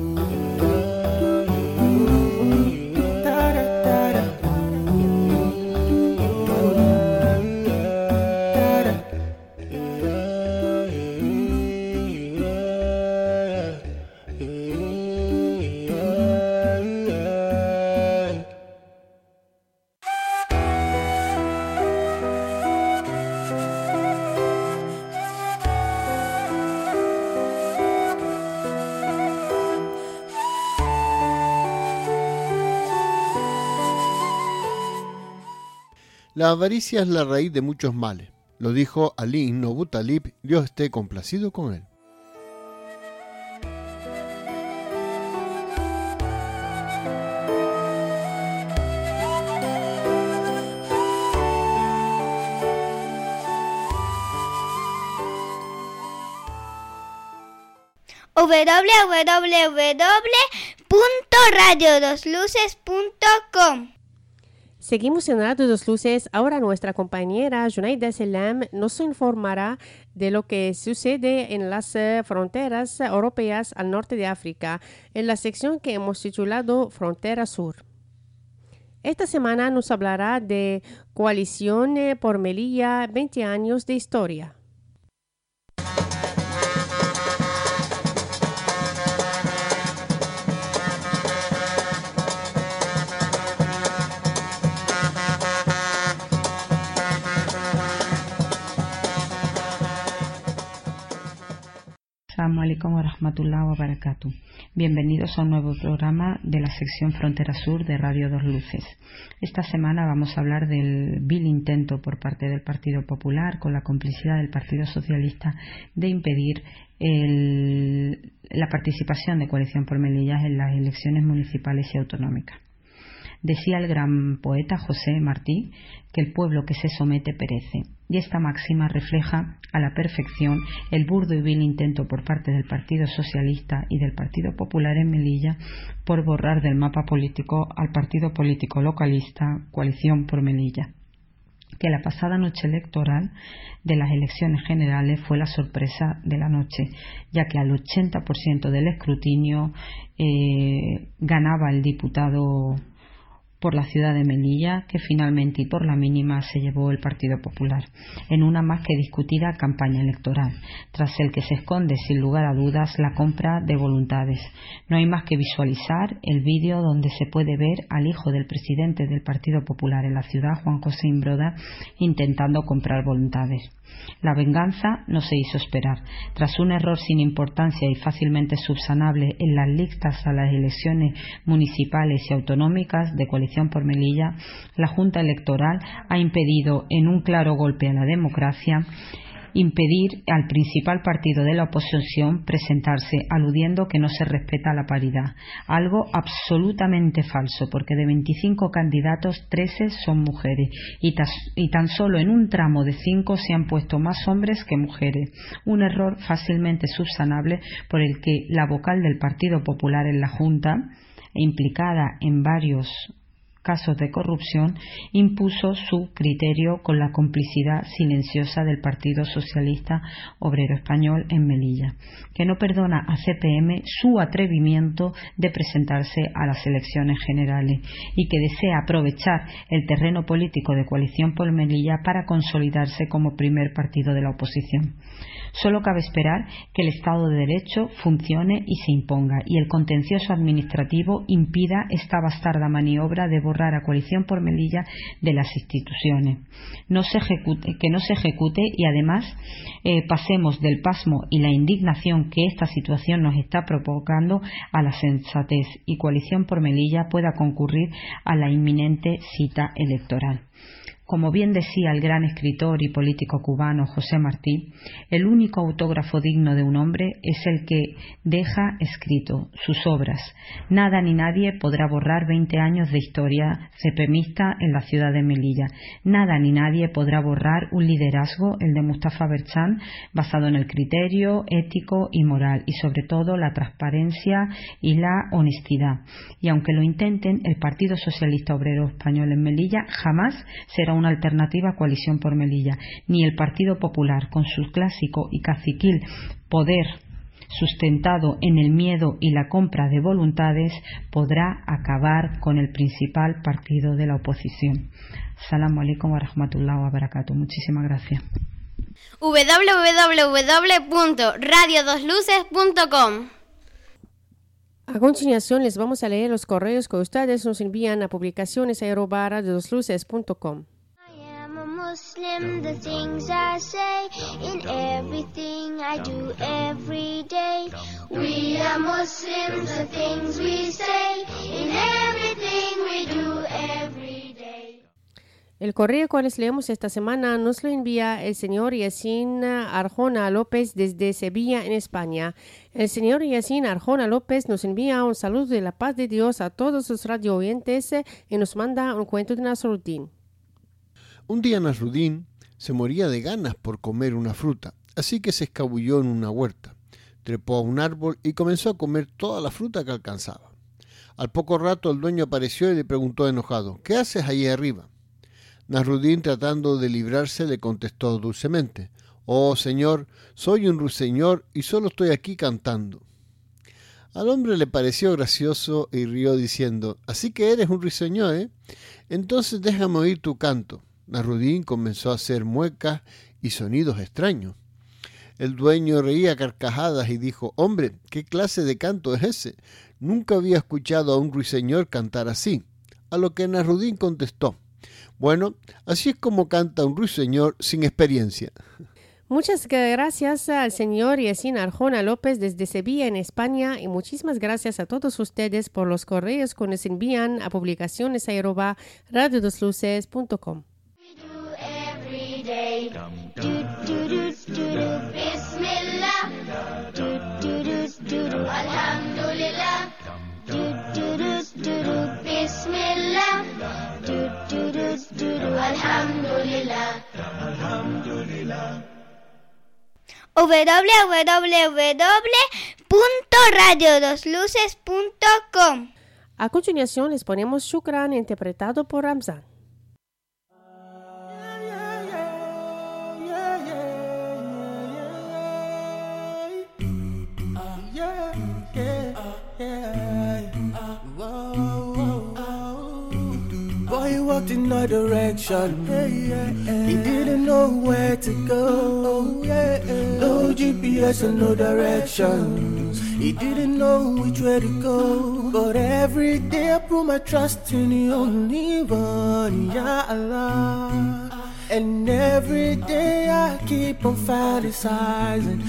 La avaricia es la raíz de muchos males, lo dijo Ali ibn Abu Talib, Dios esté complacido con él. www.radiodosluces.com. Seguimos en Radio Dos Luces. Ahora nuestra compañera Junaida Selam nos informará de lo que sucede en las fronteras europeas al norte de África, en la sección que hemos titulado Frontera Sur. Esta semana nos hablará de Coalición por Melilla, 20 años de historia. Assalamu alaikum wa rahmatullahi wa barakatuh. Bienvenidos a un nuevo programa de la sección Frontera Sur de Radio Dos Luces. Esta semana vamos a hablar del vil intento por parte del Partido Popular, con la complicidad del Partido Socialista, de impedir la participación de Coalición por Melilla en las elecciones municipales y autonómicas. Decía el gran poeta José Martí que el pueblo que se somete perece, y esta máxima refleja a la perfección el burdo y vil intento por parte del Partido Socialista y del Partido Popular en Melilla por borrar del mapa político al partido político localista Coalición por Melilla, que la pasada noche electoral de las elecciones generales fue la sorpresa de la noche, ya que al 80% del escrutinio ganaba el diputado por la ciudad de Melilla, que finalmente y por la mínima se llevó el Partido Popular, en una más que discutida campaña electoral, tras el que se esconde sin lugar a dudas la compra de voluntades. No hay más que visualizar el vídeo donde se puede ver al hijo del presidente del Partido Popular en la ciudad, Juan José Imbroda, intentando comprar voluntades. La venganza no se hizo esperar. Tras un error sin importancia y fácilmente subsanable en las listas a las elecciones municipales y autonómicas de Coalición por Melilla, la Junta Electoral ha impedido, en un claro golpe a la democracia, impedir al principal partido de la oposición presentarse, aludiendo que no se respeta la paridad. Algo absolutamente falso, porque de 25 candidatos, 13 son mujeres y tan solo en un tramo de 5 se han puesto más hombres que mujeres. Un error fácilmente subsanable por el que la vocal del Partido Popular en la Junta, implicada en varios casos de corrupción, impuso su criterio con la complicidad silenciosa del Partido Socialista Obrero Español en Melilla, que no perdona a CPM su atrevimiento de presentarse a las elecciones generales y que desea aprovechar el terreno político de Coalición por Melilla para consolidarse como primer partido de la oposición. Solo cabe esperar que el Estado de Derecho funcione y se imponga, y el contencioso administrativo impida esta bastarda maniobra de borrar borrar a Coalición por Melilla de las instituciones, que no se ejecute y además pasemos del pasmo y la indignación que esta situación nos está provocando a la sensatez y Coalición por Melilla pueda concurrir a la inminente cita electoral. Como bien decía el gran escritor y político cubano José Martí, el único autógrafo digno de un hombre es el que deja escrito sus obras. Nada ni nadie podrá borrar 20 años de historia cepemista en la ciudad de Melilla. Nada ni nadie podrá borrar un liderazgo, el de Mustafa Berchan, basado en el criterio ético y moral y sobre todo la transparencia y la honestidad. Y aunque lo intenten, el Partido Socialista Obrero Español en Melilla jamás será una alternativa a Coalición por Melilla, ni el Partido Popular, con su clásico y caciquil poder sustentado en el miedo y la compra de voluntades, podrá acabar con el principal partido de la oposición. Assalamu alaikum wa rahmatullahi wa barakatuh. Muchísimas gracias. www.radiodosluces.com. A continuación les vamos a leer los correos que ustedes nos envían a publicaciones@radiodosluces.com. Muslim, the things I say, in everything I do every day. We are Muslims, the things we say, in everything we do every day. El correo que les leemos esta semana nos lo envía el señor Yacine Arjona López desde Sevilla, en España. El señor Yacine Arjona López nos envía un saludo de la paz de Dios a todos sus radio oyentes y nos manda un cuento de Nasruddin. Un día Nasruddin se moría de ganas por comer una fruta, así que se escabulló en una huerta, trepó a un árbol y comenzó a comer toda la fruta que alcanzaba. Al poco rato el dueño apareció y le preguntó enojado: ¿qué haces ahí arriba? Nasruddin, tratando de librarse, le contestó dulcemente: «Oh, señor, soy un ruiseñor y solo estoy aquí cantando». Al hombre le pareció gracioso y rió diciendo: «Así que eres un ruiseñor, ¿eh? Entonces déjame oír tu canto». Nasruddin comenzó a hacer muecas y sonidos extraños. El dueño reía a carcajadas y dijo: «Hombre, ¿qué clase de canto es ese? Nunca había escuchado a un ruiseñor cantar así». A lo que Nasruddin contestó: «Bueno, así es como canta un ruiseñor sin experiencia». Muchas gracias al señor Yacine Arjona López desde Sevilla, en España, y muchísimas gracias a todos ustedes por los correos que nos envían a publicaciones@radiodosluces.com. Day. Do do do do do. Bismillah. Do do do do do. Alhamdulillah. Do do do do do. Bismillah. Do do do do do. Alhamdulillah. Alhamdulillah. www.radiodosluces.com. A continuación les ponemos Shukran, interpretado por Ramzan. Boy, he walked in our direction. He didn't know where to go. No GPS and no directions. He didn't know which way to go. But every day I put my trust in the only one, Ya Allah. And every day I keep on fantasizing.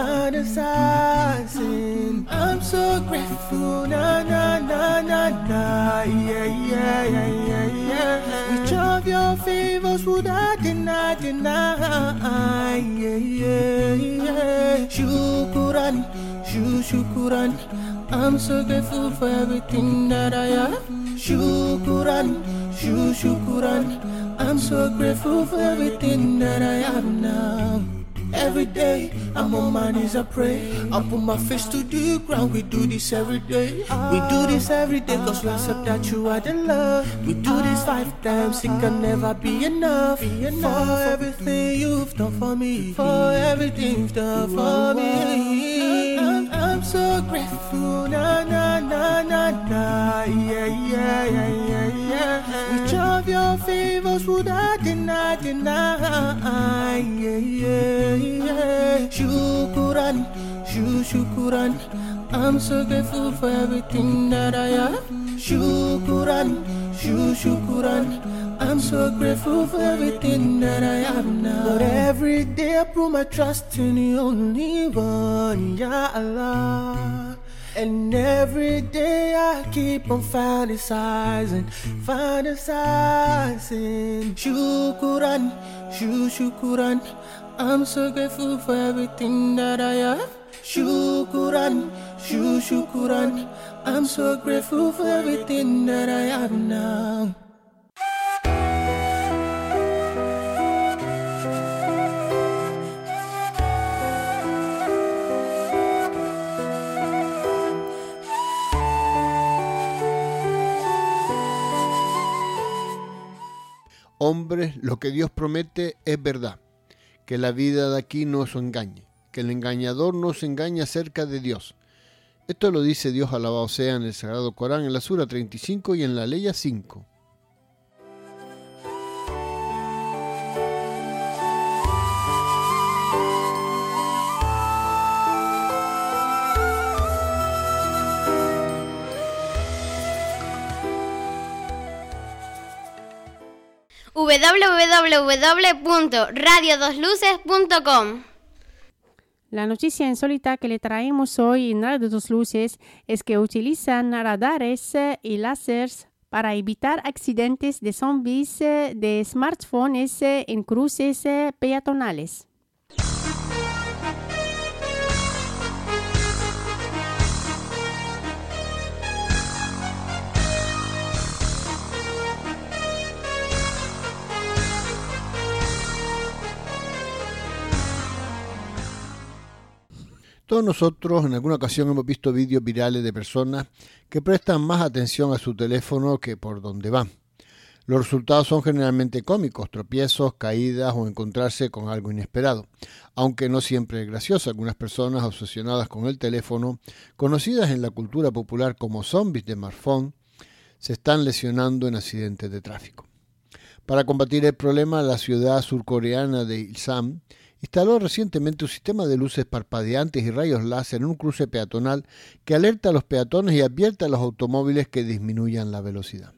I'm so grateful, na na na na na, yeah yeah yeah yeah yeah. Which of your favors would I deny? Yeah yeah yeah. Shukran, shukran. I'm so grateful for everything that I have. Shukran, shukran. I'm so grateful for everything that I have now. Every day I'm on my knees, I pray. I put my face to the ground. We do this every day. We do this every day cause we accept that you are the love. We do this 5 times, it can never be enough. For everything you've done for me. For everything you've done for me. I'm so grateful, na na na na na, yeah yeah yeah yeah yeah. Which of your favors would I deny? Yeah yeah yeah. Shukran, shukran. I'm so grateful for everything that I have. Shukran, shukran. I'm so grateful for everything that I have now. But every day I put my trust in the only one, Ya Allah. And every day I keep on fantasizing. Shukran, shukran. I'm so grateful for everything that I have. Shukran, shukran. I'm so grateful for everything that I have now. Hombres, lo que Dios promete es verdad, que la vida de aquí no os engañe, que el engañador no os engañe acerca de Dios. Esto lo dice Dios, alabado sea, en el Sagrado Corán, en la Sura 35 y en la Leya 5. www.radiodosluces.com. La noticia insólita que le traemos hoy en Radio Dos Luces es que utilizan radares y láseres para evitar accidentes de zombies de smartphones en cruces peatonales. Todos nosotros en alguna ocasión hemos visto vídeos virales de personas que prestan más atención a su teléfono que por donde van. Los resultados son generalmente cómicos, tropiezos, caídas o encontrarse con algo inesperado. Aunque no siempre es gracioso, algunas personas obsesionadas con el teléfono, conocidas en la cultura popular como zombies de smartphone, se están lesionando en accidentes de tráfico. Para combatir el problema, la ciudad surcoreana de Ilsan instaló recientemente un sistema de luces parpadeantes y rayos láser en un cruce peatonal que alerta a los peatones y advierte a los automóviles que disminuyan la velocidad.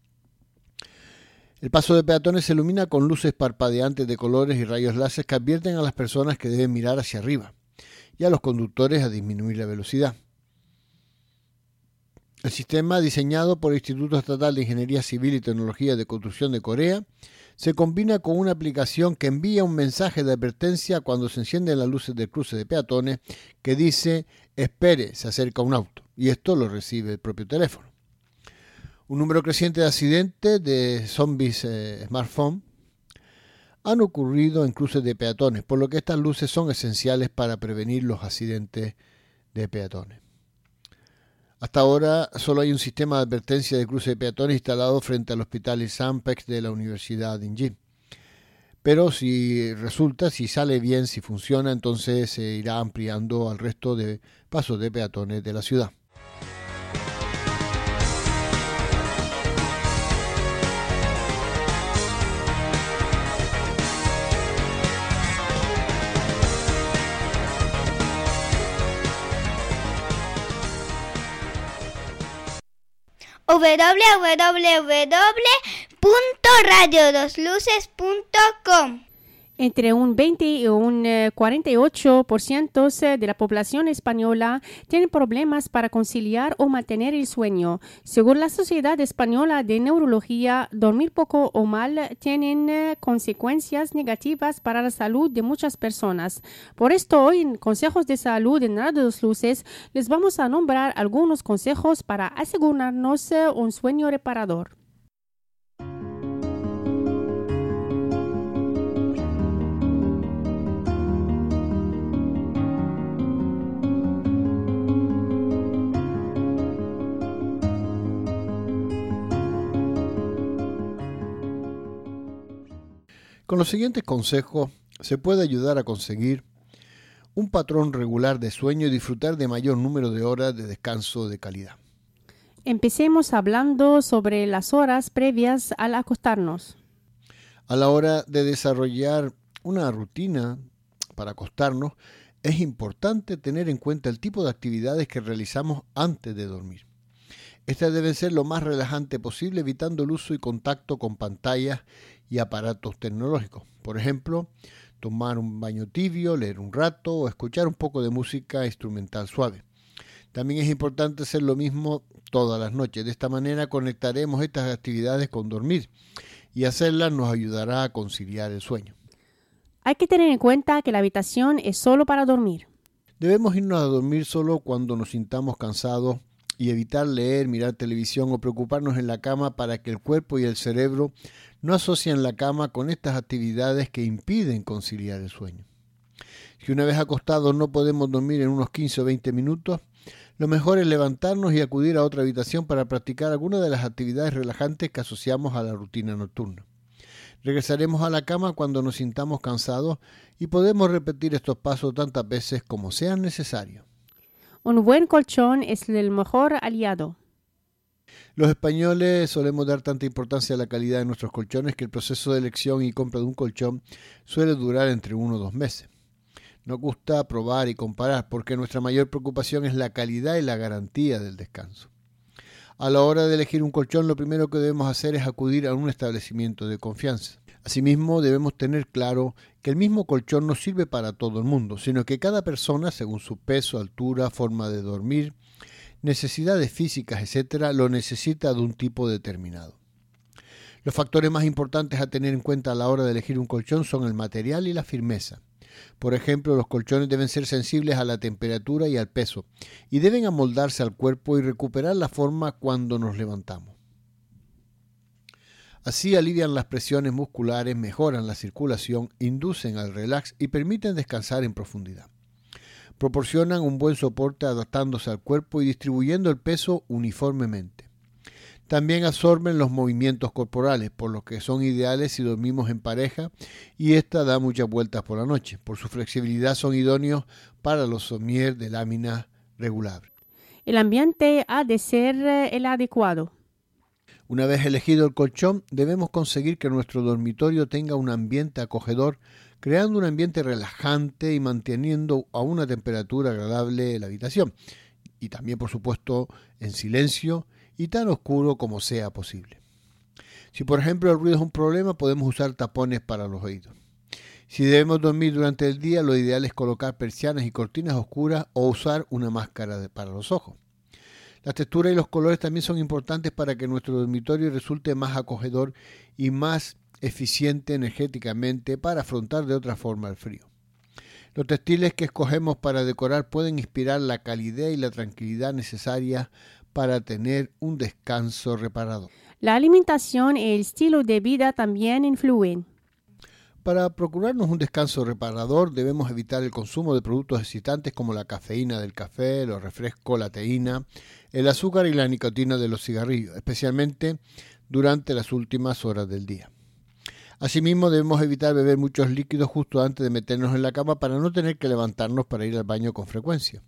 El paso de peatones se ilumina con luces parpadeantes de colores y rayos láser que advierten a las personas que deben mirar hacia arriba y a los conductores a disminuir la velocidad. El sistema, diseñado por el Instituto Estatal de Ingeniería Civil y Tecnología de Construcción de Corea, se combina con una aplicación que envía un mensaje de advertencia cuando se encienden las luces del cruce de peatones que dice «Espere, se acerca un auto», y esto lo recibe el propio teléfono. Un número creciente de accidentes de zombies smartphone han ocurrido en cruces de peatones, por lo que estas luces son esenciales para prevenir los accidentes de peatones. Hasta ahora solo hay un sistema de advertencia de cruce de peatones instalado frente al Hospital Ilsan-Pex de la Universidad de Inji. Pero si sale bien, si funciona, entonces se irá ampliando al resto de pasos de peatones de la ciudad. www.radiodosluces.com. Entre un 20 y un 48% de la población española tienen problemas para conciliar o mantener el sueño. Según la Sociedad Española de Neurología, dormir poco o mal tienen consecuencias negativas para la salud de muchas personas. Por esto, hoy en Consejos de Salud en Radio Dos Luces les vamos a nombrar algunos consejos para asegurarnos un sueño reparador. Con los siguientes consejos se puede ayudar a conseguir un patrón regular de sueño y disfrutar de mayor número de horas de descanso de calidad. Empecemos hablando sobre las horas previas al acostarnos. A la hora de desarrollar una rutina para acostarnos, es importante tener en cuenta el tipo de actividades que realizamos antes de dormir. Estas deben ser lo más relajante posible, evitando el uso y contacto con pantallas y aparatos tecnológicos. Por ejemplo, tomar un baño tibio, leer un rato o escuchar un poco de música instrumental suave. También es importante hacer lo mismo todas las noches. De esta manera conectaremos estas actividades con dormir y hacerlas nos ayudará a conciliar el sueño. Hay que tener en cuenta que la habitación es solo para dormir. Debemos irnos a dormir solo cuando nos sintamos cansados y evitar leer, mirar televisión o preocuparnos en la cama para que el cuerpo y el cerebro no asocien la cama con estas actividades que impiden conciliar el sueño. Si una vez acostados no podemos dormir en unos 15 o 20 minutos, lo mejor es levantarnos y acudir a otra habitación para practicar alguna de las actividades relajantes que asociamos a la rutina nocturna. Regresaremos a la cama cuando nos sintamos cansados y podemos repetir estos pasos tantas veces como sean necesarios. Un buen colchón es el mejor aliado. Los españoles solemos dar tanta importancia a la calidad de nuestros colchones que el proceso de elección y compra de un colchón suele durar entre 1 o 2 meses. Nos gusta probar y comparar porque nuestra mayor preocupación es la calidad y la garantía del descanso. A la hora de elegir un colchón, lo primero que debemos hacer es acudir a un establecimiento de confianza. Asimismo, debemos tener claro que el mismo colchón no sirve para todo el mundo, sino que cada persona, según su peso, altura, forma de dormir, necesidades físicas, etc., lo necesita de un tipo determinado. Los factores más importantes a tener en cuenta a la hora de elegir un colchón son el material y la firmeza. Por ejemplo, los colchones deben ser sensibles a la temperatura y al peso, y deben amoldarse al cuerpo y recuperar la forma cuando nos levantamos. Así alivian las presiones musculares, mejoran la circulación, inducen al relax y permiten descansar en profundidad. Proporcionan un buen soporte adaptándose al cuerpo y distribuyendo el peso uniformemente. También absorben los movimientos corporales, por lo que son ideales si dormimos en pareja y esta da muchas vueltas por la noche. Por su flexibilidad son idóneos para los somier de lámina regular. El ambiente ha de ser el adecuado. Una vez elegido el colchón, debemos conseguir que nuestro dormitorio tenga un ambiente acogedor, creando un ambiente relajante y manteniendo a una temperatura agradable la habitación. Y también, por supuesto, en silencio y tan oscuro como sea posible. Si, por ejemplo, el ruido es un problema, podemos usar tapones para los oídos. Si debemos dormir durante el día, lo ideal es colocar persianas y cortinas oscuras o usar una máscara para los ojos. La textura y los colores también son importantes para que nuestro dormitorio resulte más acogedor y más eficiente energéticamente para afrontar de otra forma el frío. Los textiles que escogemos para decorar pueden inspirar la calidez y la tranquilidad necesarias para tener un descanso reparador. La alimentación y el estilo de vida también influyen. Para procurarnos un descanso reparador debemos evitar el consumo de productos excitantes como la cafeína del café, los refrescos, la teína, el azúcar y la nicotina de los cigarrillos, especialmente durante las últimas horas del día. Asimismo, debemos evitar beber muchos líquidos justo antes de meternos en la cama para no tener que levantarnos para ir al baño con frecuencia.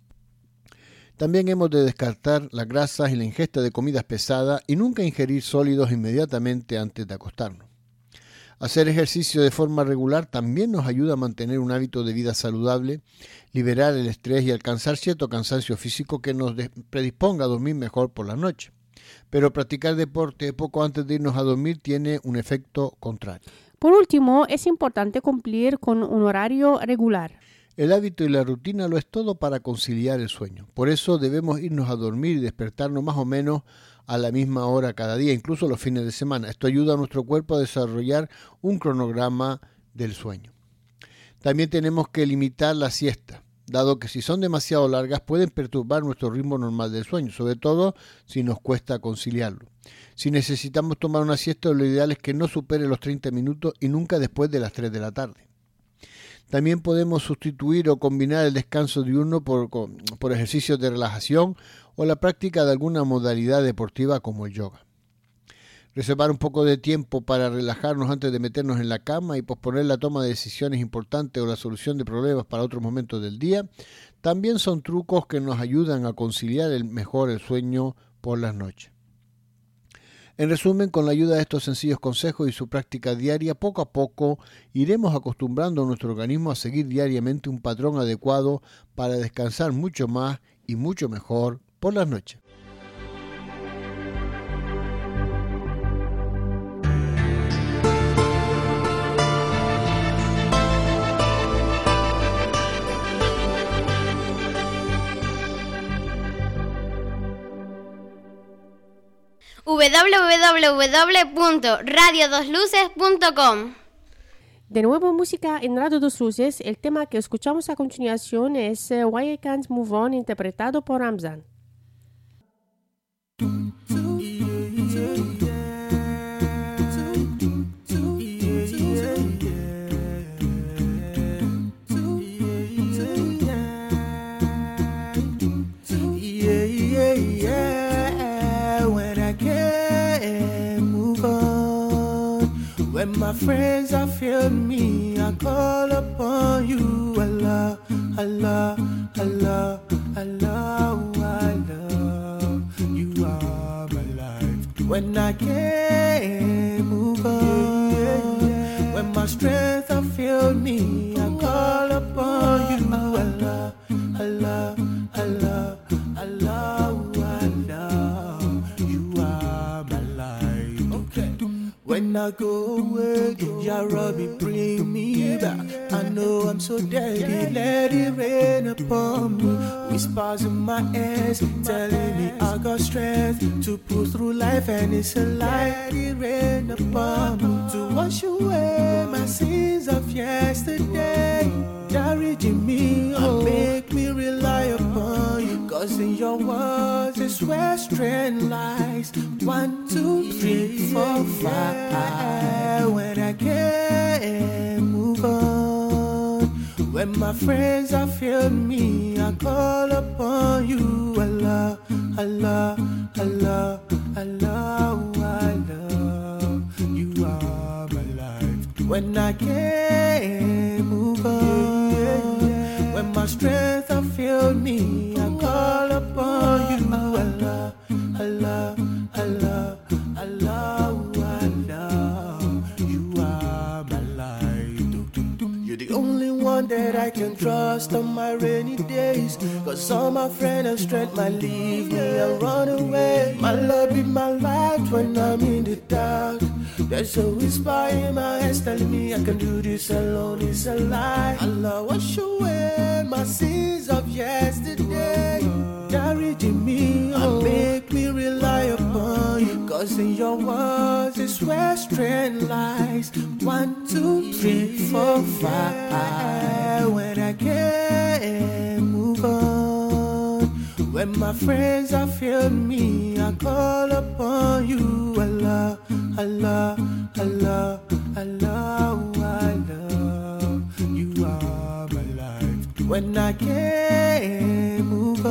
También hemos de descartar las grasas y la ingesta de comidas pesadas y nunca ingerir sólidos inmediatamente antes de acostarnos. Hacer ejercicio de forma regular también nos ayuda a mantener un hábito de vida saludable, liberar el estrés y alcanzar cierto cansancio físico que nos predisponga a dormir mejor por la noche. Pero practicar deporte poco antes de irnos a dormir tiene un efecto contrario. Por último, es importante cumplir con un horario regular. El hábito y la rutina lo es todo para conciliar el sueño. Por eso debemos irnos a dormir y despertarnos más o menos a la misma hora cada día, incluso los fines de semana. Esto ayuda a nuestro cuerpo a desarrollar un cronograma del sueño. También tenemos que limitar la siesta, dado que si son demasiado largas pueden perturbar nuestro ritmo normal del sueño, sobre todo si nos cuesta conciliarlo. Si necesitamos tomar una siesta, lo ideal es que no supere los 30 minutos y nunca después de las 3 de la tarde. También podemos sustituir o combinar el descanso diurno por ejercicios de relajación o la práctica de alguna modalidad deportiva como el yoga. Reservar un poco de tiempo para relajarnos antes de meternos en la cama y posponer la toma de decisiones importantes o la solución de problemas para otros momentos del día también son trucos que nos ayudan a conciliar mejor el sueño por las noches. En resumen, con la ayuda de estos sencillos consejos y su práctica diaria, poco a poco iremos acostumbrando a nuestro organismo a seguir diariamente un patrón adecuado para descansar mucho más y mucho mejor por las noches. www.radiodosluces.com. De nuevo música en Radio Dos Luces. El tema que escuchamos a continuación es Why I Can't Move On, interpretado por Ramzan. When my friends have failed me, I call upon you. Allah, Allah, Allah, Allah, Allah. You are my life. When I can't move on, when my strength has failed me, I call upon you. Allah, Allah, Allah, Allah, Allah. You are my life. Okay. When I go away, Ya Rabbi, bring me back. I know I'm so dirty, let it rain upon me. Whispers in my ears, telling me I got strength to pull through life, and it's a lie. Let it rain upon me to wash away my sins of yesterday. Direct me, oh, make me rely upon you. 'Cause in your words is where strength lies. 1, 2, 3, 4, 5. When I can't move on, when my friends have failed me, I call upon you. Allah, Allah, Allah, Allah, Allah. You are my life. When I can't move on, when my strength has failed me, I call upon you. Allah, Allah, Allah, Allah, Allah. You are my light. You're the only one that I can trust on my rainy days. 'Cause all my friends and strength might leave me and run away. My love be my light when I'm in the dark. There's a whisper in my head telling me I can do this alone, it's a lie. Allah, wash away my sins of yesterday. Direct me, oh, make me rely upon you. 'Cause in your words is where strength lies. 1, 2, 3, 4, 5. When I can't move on, when my friends have failed me, I call upon you. Allah, Allah, Allah, Allah, Allah. You are my life. When I can't move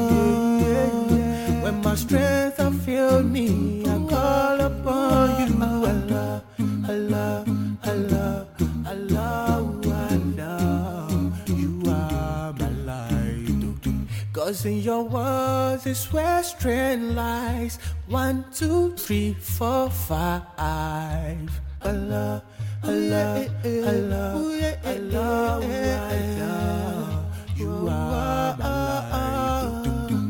on, when my strength has failed me, I call upon you. Allah, Allah, Allah, Allah, Allah. You are my light. 'Cause in your words is where strength lies. 1, 2, 3, 4, 5. Allah, Allah, Allah, Allah, Allah. You are my light.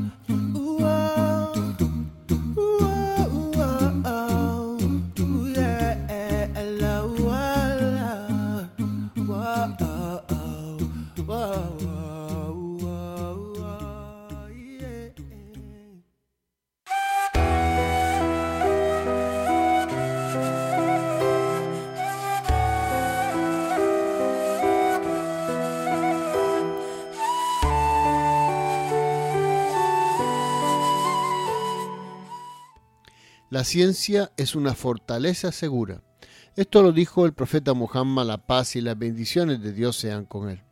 La ciencia es una fortaleza segura. Esto lo dijo el profeta Muhammad, la paz y las bendiciones de Dios sean con él.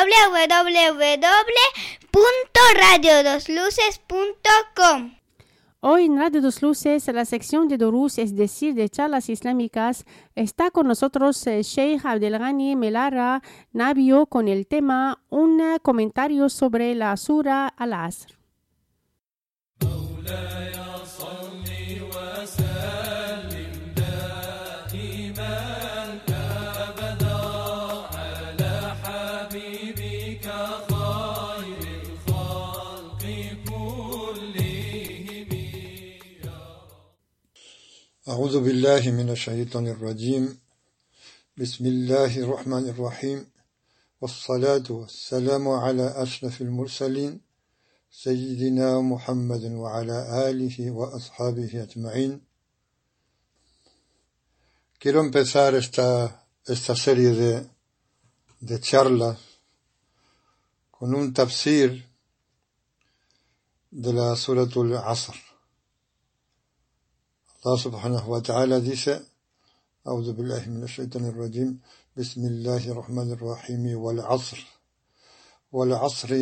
www.radiodosluces.com. Hoy en Radio Dos Luces, la sección de Durús, es decir, de charlas islámicas, está con nosotros Sheikh Abdelghani Melara Nabio con el tema un comentario sobre la Sura Al-Asr. أعوذ بالله من الشيطان الرجيم بسم الله الرحمن الرحيم والصلاة والسلام على أشرف المرسلين سيدنا محمد وعلى آله وأصحابه أجمعين. Quiero empezar esta serie de charlas con un tafsir de la Suratul Asr. Allah subhanahu wa ta'ala dice, أعوذ بالله من الشيطان الرجيم بسم الله الرحمن الرحيم والعصر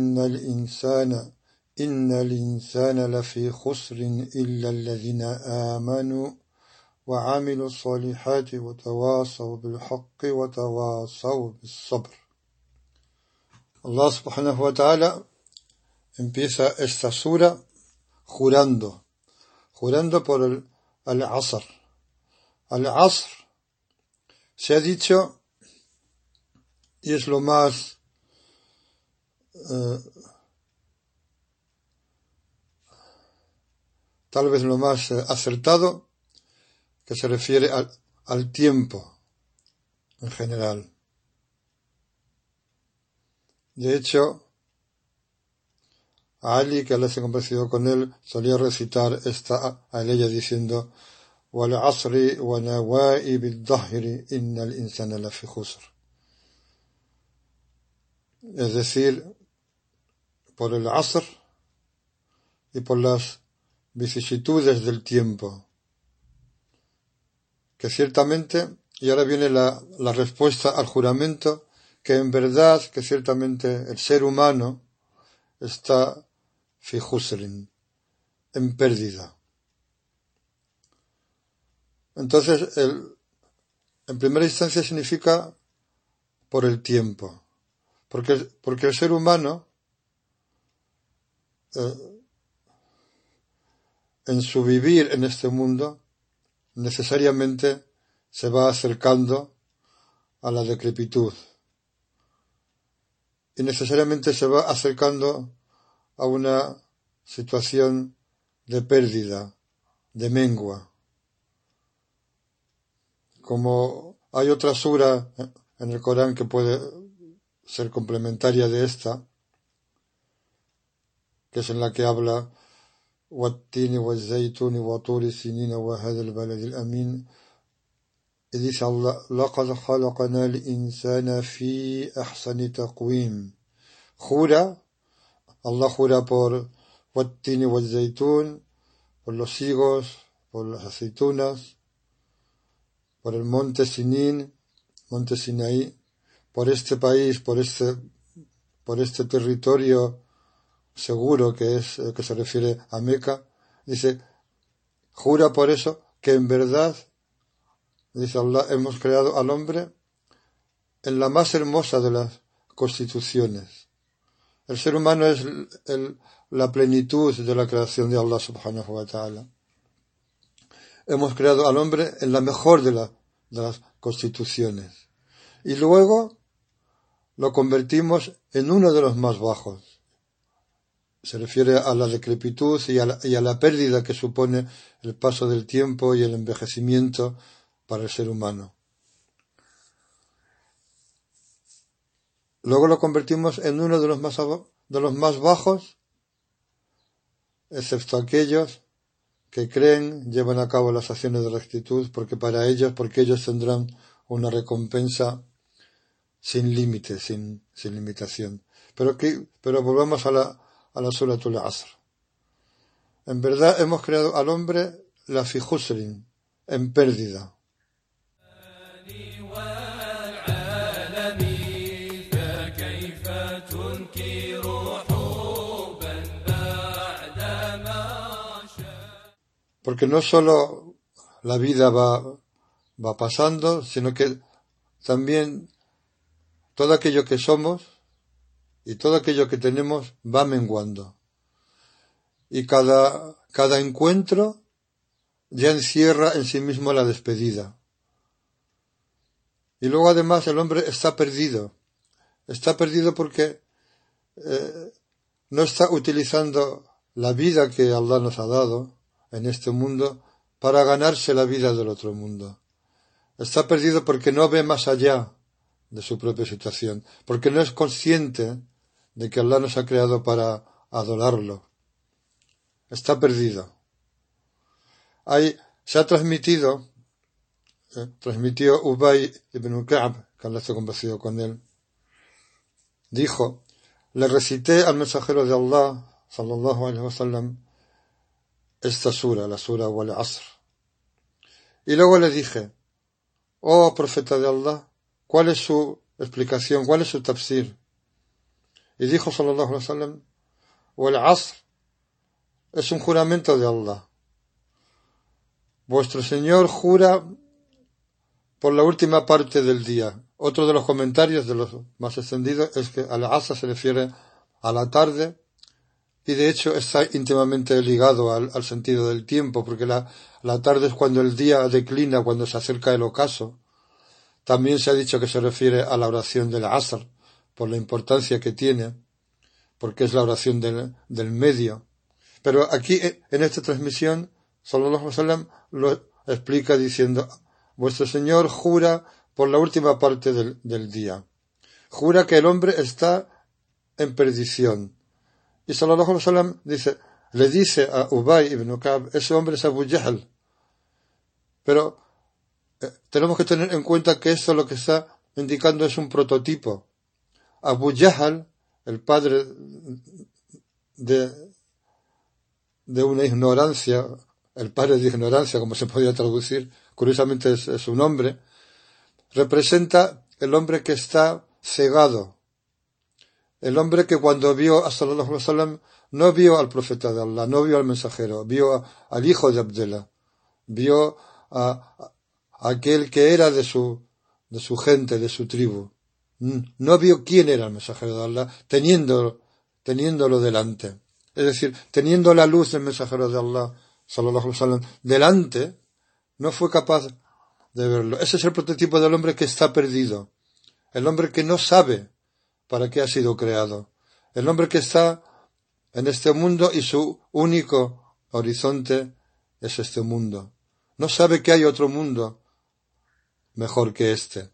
إن الإنسان لفي خسر إلا الذين آمنوا وعملوا الصالحات وتواصوا بالحق وتواصوا بالصبر. Allah subhanahu wa ta'ala empieza esta sura jurando por el Al-Asr. Al-Asr se ha dicho, y es lo más tal vez lo más acertado, que se refiere al tiempo en general. De hecho, Ali, que Allah se ha complacido con él, solía recitar esta aleya diciendo: "Wal asri wa nawa'i bil dahri innal insana lafi khusr". Es decir, por el asr y por las vicisitudes del tiempo, que ciertamente, y ahora viene la respuesta al juramento, que en verdad, que ciertamente el ser humano está fi khusrin, en pérdida. Entonces, en primera instancia significa por el tiempo, porque el ser humano en su vivir en este mundo necesariamente se va acercando a la decrepitud y necesariamente se va acercando a una situación de pérdida, de mengua. Como hay otra sura en el Corán que puede ser complementaria de esta, que es en la que habla وَالتِّينِ وَالزَّيْتُونِ وَطُورِ سِنِينَ وَهَذَا الْبَلَدِ الْأَمِينِ, y dice Allah: لَقَدْ خَلَقْنَا الْإِنسَانَ فِي أَحْسَنِ تَقْوِيمٍ. Allah jura por Wattini Wazzaitun, por los higos, por las aceitunas, por el monte Sinin, monte Sinaí, por este país, por este territorio seguro que se refiere a Meca. Dice, jura por eso que en verdad, dice Allah, hemos creado al hombre en la más hermosa de las constituciones. El ser humano es la plenitud de la creación de Allah subhanahu wa ta'ala. Hemos creado al hombre en la mejor de las constituciones. Y luego lo convertimos en uno de los más bajos. Se refiere a la decrepitud y a la pérdida que supone el paso del tiempo y el envejecimiento para el ser humano. Luego lo convertimos en uno de los más bajos, excepto aquellos que creen, llevan a cabo las acciones de rectitud, porque ellos tendrán una recompensa sin límite, sin limitación. Pero volvamos a la Suratul Asr. En verdad hemos creado al hombre la fi khusrin, en pérdida. porque no solo la vida va pasando, sino que también todo aquello que somos y todo aquello que tenemos va menguando. Y cada encuentro ya encierra en sí mismo la despedida. Y luego además el hombre está perdido. Está perdido porque no está utilizando la vida que Allah nos ha dado en este mundo para ganarse la vida del otro mundo. Está perdido porque no ve más allá de su propia situación, porque no es consciente de que Allah nos ha creado para adorarlo. Está perdido. Se ha transmitió Ubay ibn Ka'b, que Allah esté complacido con él, dijo: le recité al mensajero de Allah, sallallahu alaihi wasallam, esta sura, la sura Wal Asr. Y luego le dije: oh profeta de Allah, ¿cuál es su explicación? ¿Cuál es su tafsir? Y dijo sallallahu alaihi wasallam: Wal Asr es un juramento de Allah. Vuestro Señor jura por la última parte del día. Otro de los comentarios, de los más extendidos, es que al Asr se refiere a la tarde, y de hecho está íntimamente ligado al sentido del tiempo, porque la tarde es cuando el día declina, cuando se acerca el ocaso. También se ha dicho que se refiere a la oración del Asr, por la importancia que tiene, porque es la oración del medio. Pero aquí, en esta transmisión, sallallahu alaihi wasallam lo explica diciendo: vuestro Señor jura por la última parte del día. Jura que el hombre está en perdición. Y sallallahu alaihi wasallam le dice a Ubay ibn Ka'b: ese hombre es Abu Jahl. Pero tenemos que tener en cuenta que esto lo que está indicando es un prototipo. Abu Jahl, el padre de una ignorancia, el padre de ignorancia, como se podría traducir, curiosamente es su nombre, representa el hombre que está cegado. El hombre que cuando vio a sallallahu alaihi wasallam no vio al profeta de Allah, no vio al mensajero, vio al hijo de Abdullah, vio a aquel que era de su gente, de su tribu. No vio quién era el mensajero de Allah, teniéndolo delante. Es decir, teniendo la luz del mensajero de Allah, sallallahu alaihi wasallam, delante, no fue capaz de verlo. Ese es el prototipo del hombre que está perdido. El hombre que no sabe para qué ha sido creado. El hombre que está en este mundo y su único horizonte es este mundo. No sabe que hay otro mundo mejor que este.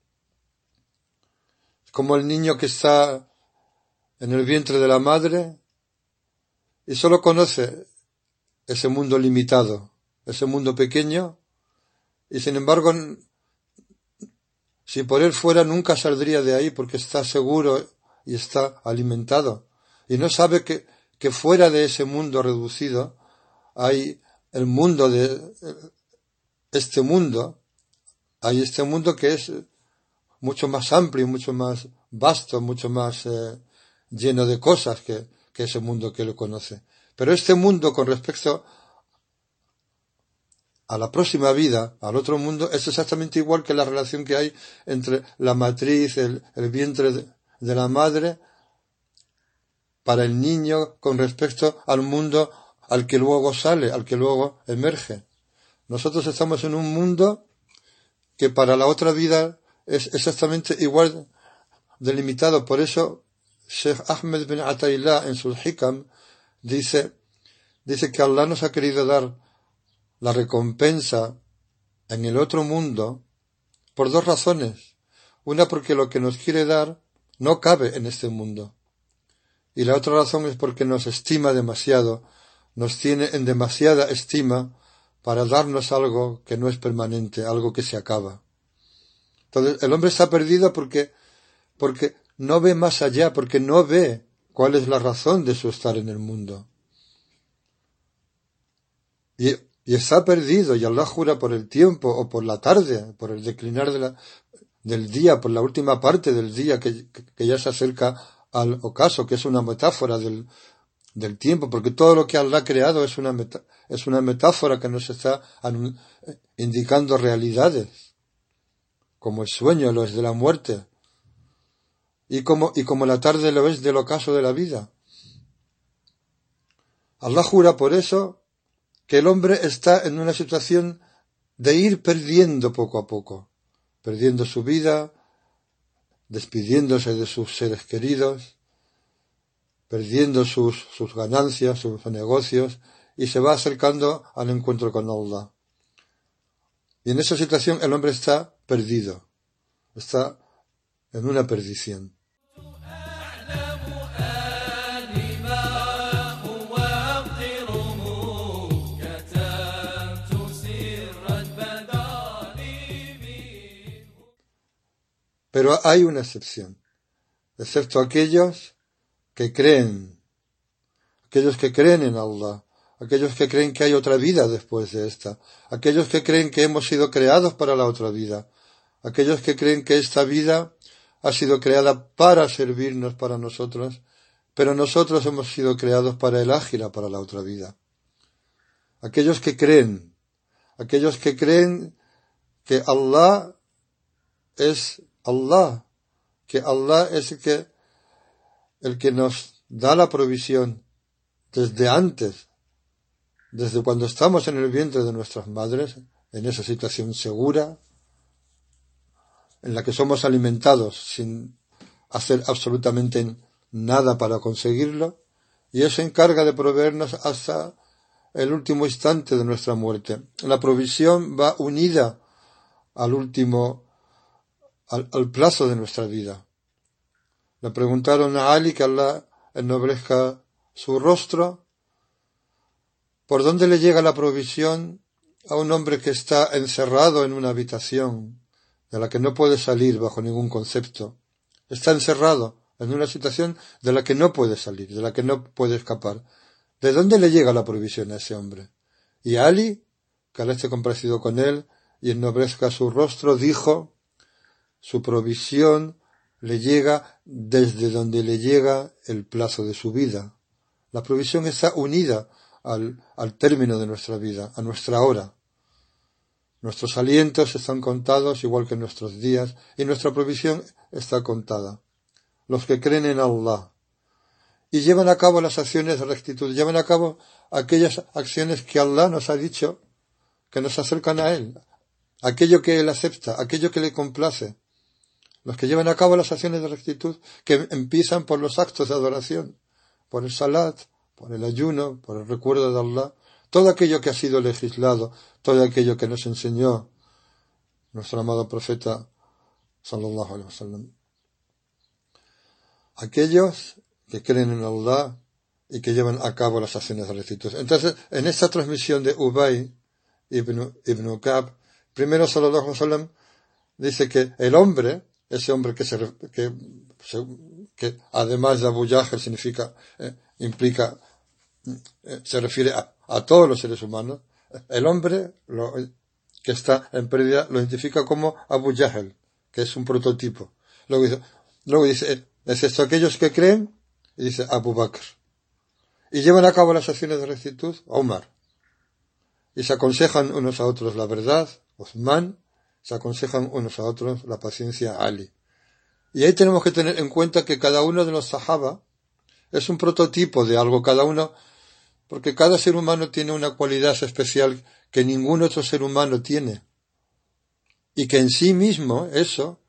Como el niño que está en el vientre de la madre y solo conoce ese mundo limitado, ese mundo pequeño, y sin embargo, si por él fuera, nunca saldría de ahí porque está seguro y está alimentado. Y no sabe que fuera de ese mundo reducido hay el mundo de este mundo, hay este mundo que es mucho más amplio, mucho más vasto, mucho más lleno de cosas que ese mundo que él conoce. Pero este mundo, con respecto a la próxima vida, al otro mundo, es exactamente igual que la relación que hay entre la matriz, el vientre de la madre, para el niño con respecto al mundo al que luego sale, al que luego emerge. Nosotros estamos en un mundo que para la otra vida es exactamente igual delimitado. Por eso Sheikh Ahmed bin Ataillah en sus Hikam dice que Allah nos ha querido dar la recompensa en el otro mundo por dos razones. Una, porque lo que nos quiere dar no cabe en este mundo. Y la otra razón es porque nos estima demasiado, nos tiene en demasiada estima para darnos algo que no es permanente, algo que se acaba. Entonces, el hombre está perdido porque no ve más allá, porque no ve cuál es la razón de su estar en el mundo. Y está perdido, y Allah jura por el tiempo o por la tarde, por el declinar del día, por la última parte del día que ya se acerca al ocaso, que es una metáfora del del tiempo, porque todo lo que Allah ha creado es una metáfora que nos está indicando realidades, como el sueño lo es de la muerte, y como la tarde lo es del ocaso de la vida. Allah jura por eso que el hombre está en una situación de ir perdiendo poco a poco, perdiendo su vida, despidiéndose de sus seres queridos, perdiendo sus ganancias, sus negocios, y se va acercando al encuentro con Allah. Y en esa situación el hombre está perdido, está en una perdición. Pero hay una excepción, excepto aquellos que creen en Allah, aquellos que creen que hay otra vida después de esta, aquellos que creen que hemos sido creados para la otra vida, aquellos que creen que esta vida ha sido creada para servirnos para nosotros, pero nosotros hemos sido creados para el ákhira, para la otra vida. Aquellos que creen que Allah es Allah, que Allah es el que nos da la provisión desde antes, desde cuando estamos en el vientre de nuestras madres, en esa situación segura, en la que somos alimentados sin hacer absolutamente nada para conseguirlo, y Él se encarga de proveernos hasta el último instante de nuestra muerte. La provisión va unida al plazo de nuestra vida. Le preguntaron a Ali, que Allah ennoblezca su rostro, ¿por dónde le llega la provisión a un hombre que está encerrado en una habitación de la que no puede salir bajo ningún concepto? Está encerrado en una situación de la que no puede salir, de la que no puede escapar. ¿De dónde le llega la provisión a ese hombre? Y Ali, que Allah esté complacido con él y ennoblezca su rostro, dijo: su provisión le llega desde donde le llega el plazo de su vida. La provisión está unida al término de nuestra vida, a nuestra hora. Nuestros alientos están contados igual que nuestros días, y nuestra provisión está contada. Los que creen en Allah y llevan a cabo las acciones de rectitud, llevan a cabo aquellas acciones que Allah nos ha dicho que nos acercan a Él, aquello que Él acepta, aquello que le complace. Los que llevan a cabo las acciones de rectitud, que empiezan por los actos de adoración, por el salat, por el ayuno, por el recuerdo de Allah, todo aquello que ha sido legislado, todo aquello que nos enseñó nuestro amado profeta sallallahu alaihi wasallam. Aquellos que creen en Allah y que llevan a cabo las acciones de rectitud. Entonces, en esta transmisión de Ubay ibn Ka'b, primero sallallahu alaihi wasallam dice que el hombre, ese hombre que además de Abu Jahl se refiere a todos los seres humanos, el hombre que está en pérdida lo identifica como Abu Jahl, que es un prototipo. Luego dice, excepto aquellos que creen, y dice Abu Bakr. Y llevan a cabo las acciones de rectitud, Omar. Y se aconsejan unos a otros la verdad, Uthman. Se aconsejan unos a otros la paciencia, Ali. Y ahí tenemos que tener en cuenta que cada uno de los sahaba es un prototipo de algo, cada uno, porque cada ser humano tiene una cualidad especial que ningún otro ser humano tiene. Y que en sí mismo eso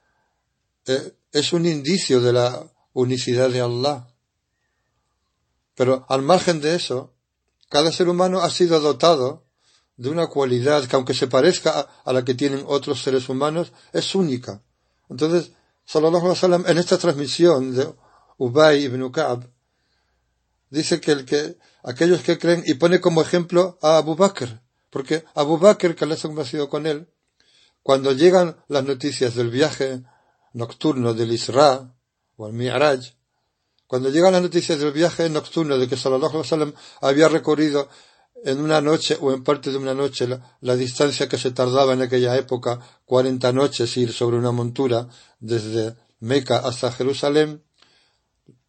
es un indicio de la unicidad de Allah. Pero al margen de eso, cada ser humano ha sido dotado de una cualidad que, aunque se parezca a la que tienen otros seres humanos, es única. Entonces, sallallahu alaihi wasallam, en esta transmisión de Ubay ibn Ka'b, dice que aquellos que creen, y pone como ejemplo a Abu Bakr, porque Abu Bakr, que Allah se ha complacido con él, cuando llegan las noticias del viaje nocturno del Isra o el Mi'raj, cuando llegan las noticias del viaje nocturno de que sallallahu alaihi wasallam había recorrido en una noche o en parte de una noche la distancia que se tardaba en aquella época 40 noches ir sobre una montura desde Meca hasta Jerusalén,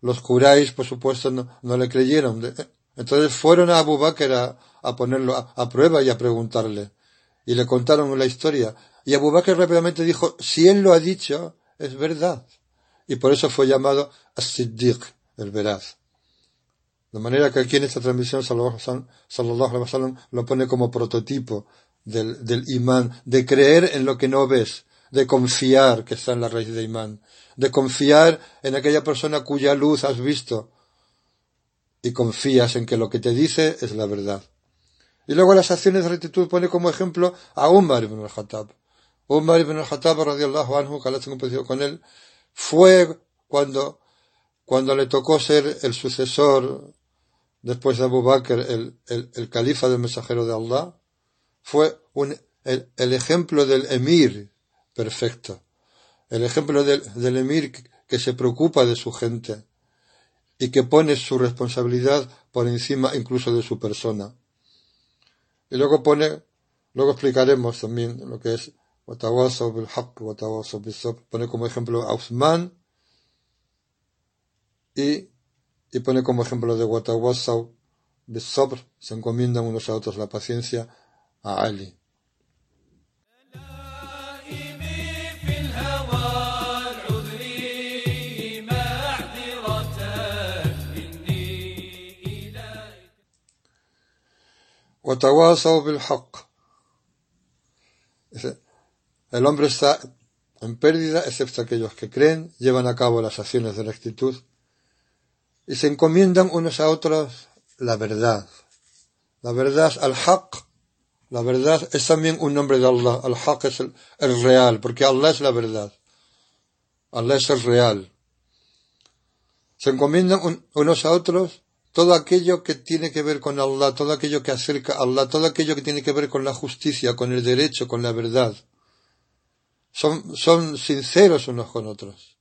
los Quraysh, por supuesto, no le creyeron. Entonces fueron a Abu Bakr a ponerlo a prueba y a preguntarle. Y le contaron la historia. Y Abu Bakr rápidamente dijo, si él lo ha dicho, es verdad. Y por eso fue llamado As-Siddiq, el veraz. De manera que aquí en esta transmisión sallallahu alaihi wasallam lo pone como prototipo del imán, de creer en lo que no ves, de confiar, que está en la raíz de imán, de confiar en aquella persona cuya luz has visto y confías en que lo que te dice es la verdad. Y luego las acciones de rectitud pone como ejemplo a Umar ibn al-Khattab. Umar ibn al-Khattab radiyallahu anhu, que Allah tenga compartido con él, fue cuando le tocó ser el sucesor después de Abu Bakr, el califa del mensajero de Allah, fue el ejemplo del emir perfecto, el ejemplo del emir que se preocupa de su gente y que pone su responsabilidad por encima incluso de su persona. Y luego explicaremos también lo que es watawasaw bil haqq, watawasaw bis sabr, pone como ejemplo a Uthman y pone como ejemplo de watawasaw bis sabr, se encomiendan unos a otros la paciencia, a Ali. وتواصوا بالحق. El hombre está en pérdida excepto aquellos que creen, llevan a cabo las acciones de rectitud y se encomiendan unos a otros la verdad. La verdad, al-haq, la verdad es también un nombre de Allah. Al-haq es el real, porque Allah es la verdad. Allah es el real. Se encomiendan unos a otros todo aquello que tiene que ver con Allah, todo aquello que acerca a Allah, todo aquello que tiene que ver con la justicia, con el derecho, con la verdad. Son sinceros unos con otros.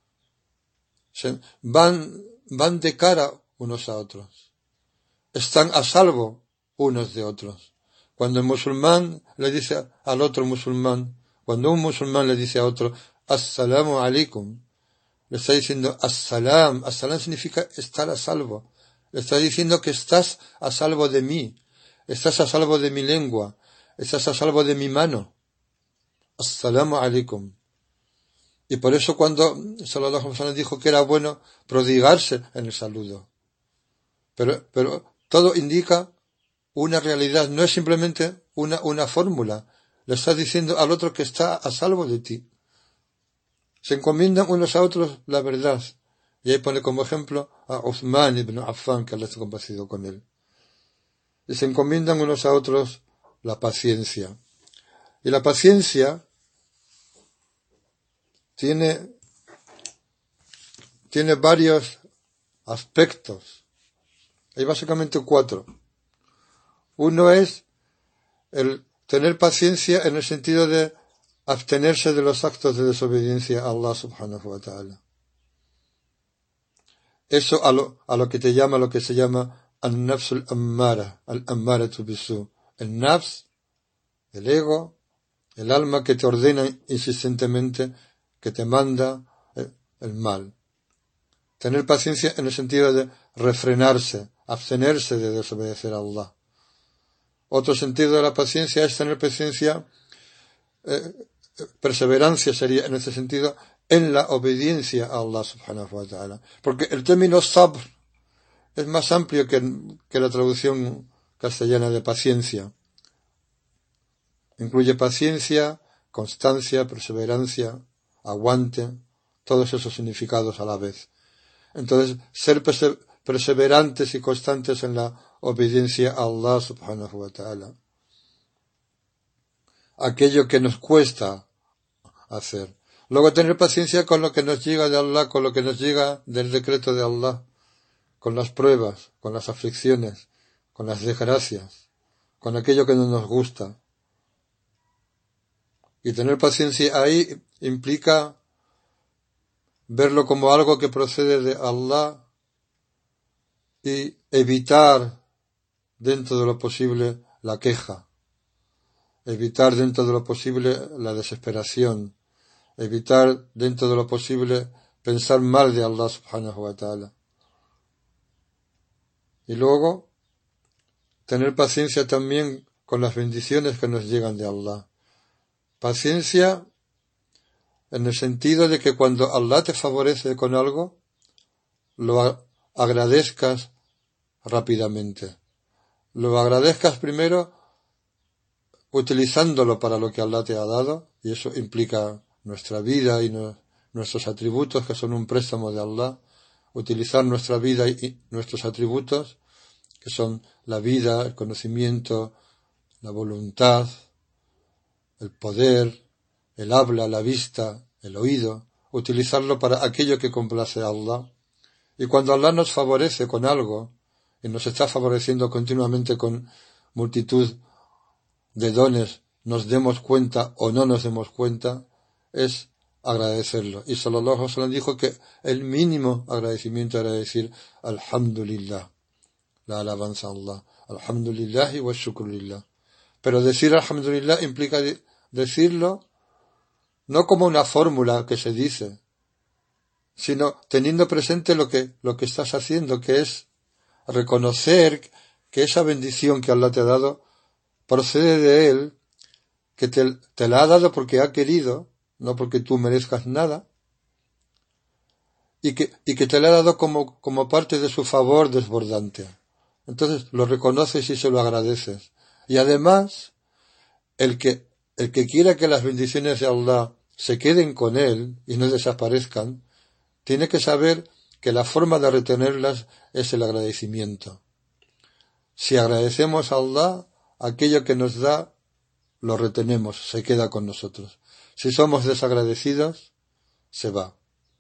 Van de cara unos a otros. Están a salvo unos de otros. Cuando el musulmán le dice al otro musulmán, cuando un musulmán le dice a otro, As-salamu alaikum, le está diciendo As-salam. As-salam significa estar a salvo. Le está diciendo que estás a salvo de mí, estás a salvo de mi lengua, estás a salvo de mi mano. As-salamu alaikum. Y por eso cuando sallallahu alaihi wasallam dijo que era bueno prodigarse en el saludo. Pero todo indica una realidad, no es simplemente una fórmula. Le estás diciendo al otro que está a salvo de ti. Se encomiendan unos a otros la verdad. Y ahí pone como ejemplo a Uthman ibn Affan, que Allah está complacido con él. Y se encomiendan unos a otros la paciencia. Y la paciencia tiene varios aspectos. Hay básicamente 4. Uno es el tener paciencia en el sentido de abstenerse de los actos de desobediencia a Allah subhanahu wa ta'ala. Eso a lo que se llama al-nafs al-ammara, al-ammaratu bisu. El nafs, el ego, el alma que te ordena insistentemente, que te manda el mal. Tener paciencia en el sentido de refrenarse, abstenerse de desobedecer a Allah. Otro sentido de la paciencia es tener paciencia, perseverancia sería en ese sentido, en la obediencia a Allah subhanahu wa ta'ala. Porque el término sabr es más amplio que la traducción castellana de paciencia. Incluye paciencia, constancia, perseverancia, aguante, todos esos significados a la vez. Entonces, ser perseverantes y constantes en la obediencia a Allah subhanahu wa ta'ala. Aquello que nos cuesta hacer. Luego tener paciencia con lo que nos llega de Allah, con lo que nos llega del decreto de Allah, con las pruebas, con las aflicciones, con las desgracias, con aquello que no nos gusta. Y tener paciencia ahí implica verlo como algo que procede de Allah y evitar dentro de lo posible la queja, evitar dentro de lo posible la desesperación, evitar dentro de lo posible pensar mal de Allah subhanahu wa ta'ala. Y luego, tener paciencia también con las bendiciones que nos llegan de Allah. Paciencia en el sentido de que cuando Allah te favorece con algo, lo agradezcas rápidamente. Lo agradezcas primero utilizándolo para lo que Allah te ha dado, y eso implica nuestra vida y nuestros atributos, que son un préstamo de Allah. Utilizar nuestra vida y nuestros atributos, que son la vida, el conocimiento, la voluntad, el poder, el habla, la vista, el oído, utilizarlo para aquello que complace a Allah. Y cuando Allah nos favorece con algo, y nos está favoreciendo continuamente con multitud de dones, nos demos cuenta o no nos demos cuenta, es agradecerlo. Y sallallahu alaihi wasallam dijo que el mínimo agradecimiento era decir Alhamdulillah, la alabanza a Allah, Alhamdulillah wa shukrulillah. Pero decir Alhamdulillah implica decirlo no como una fórmula que se dice, sino teniendo presente lo que estás haciendo, que es reconocer que esa bendición que Allah te ha dado procede de Él, que te la ha dado porque ha querido, no porque tú merezcas nada, y que te la ha dado como parte de su favor desbordante. Entonces lo reconoces y se lo agradeces. Y además, el que quiera que las bendiciones de Allah se queden con él y no desaparezcan, tiene que saber que la forma de retenerlas es el agradecimiento. Si agradecemos a Allah, aquello que nos da, lo retenemos, se queda con nosotros. Si somos desagradecidos, se va.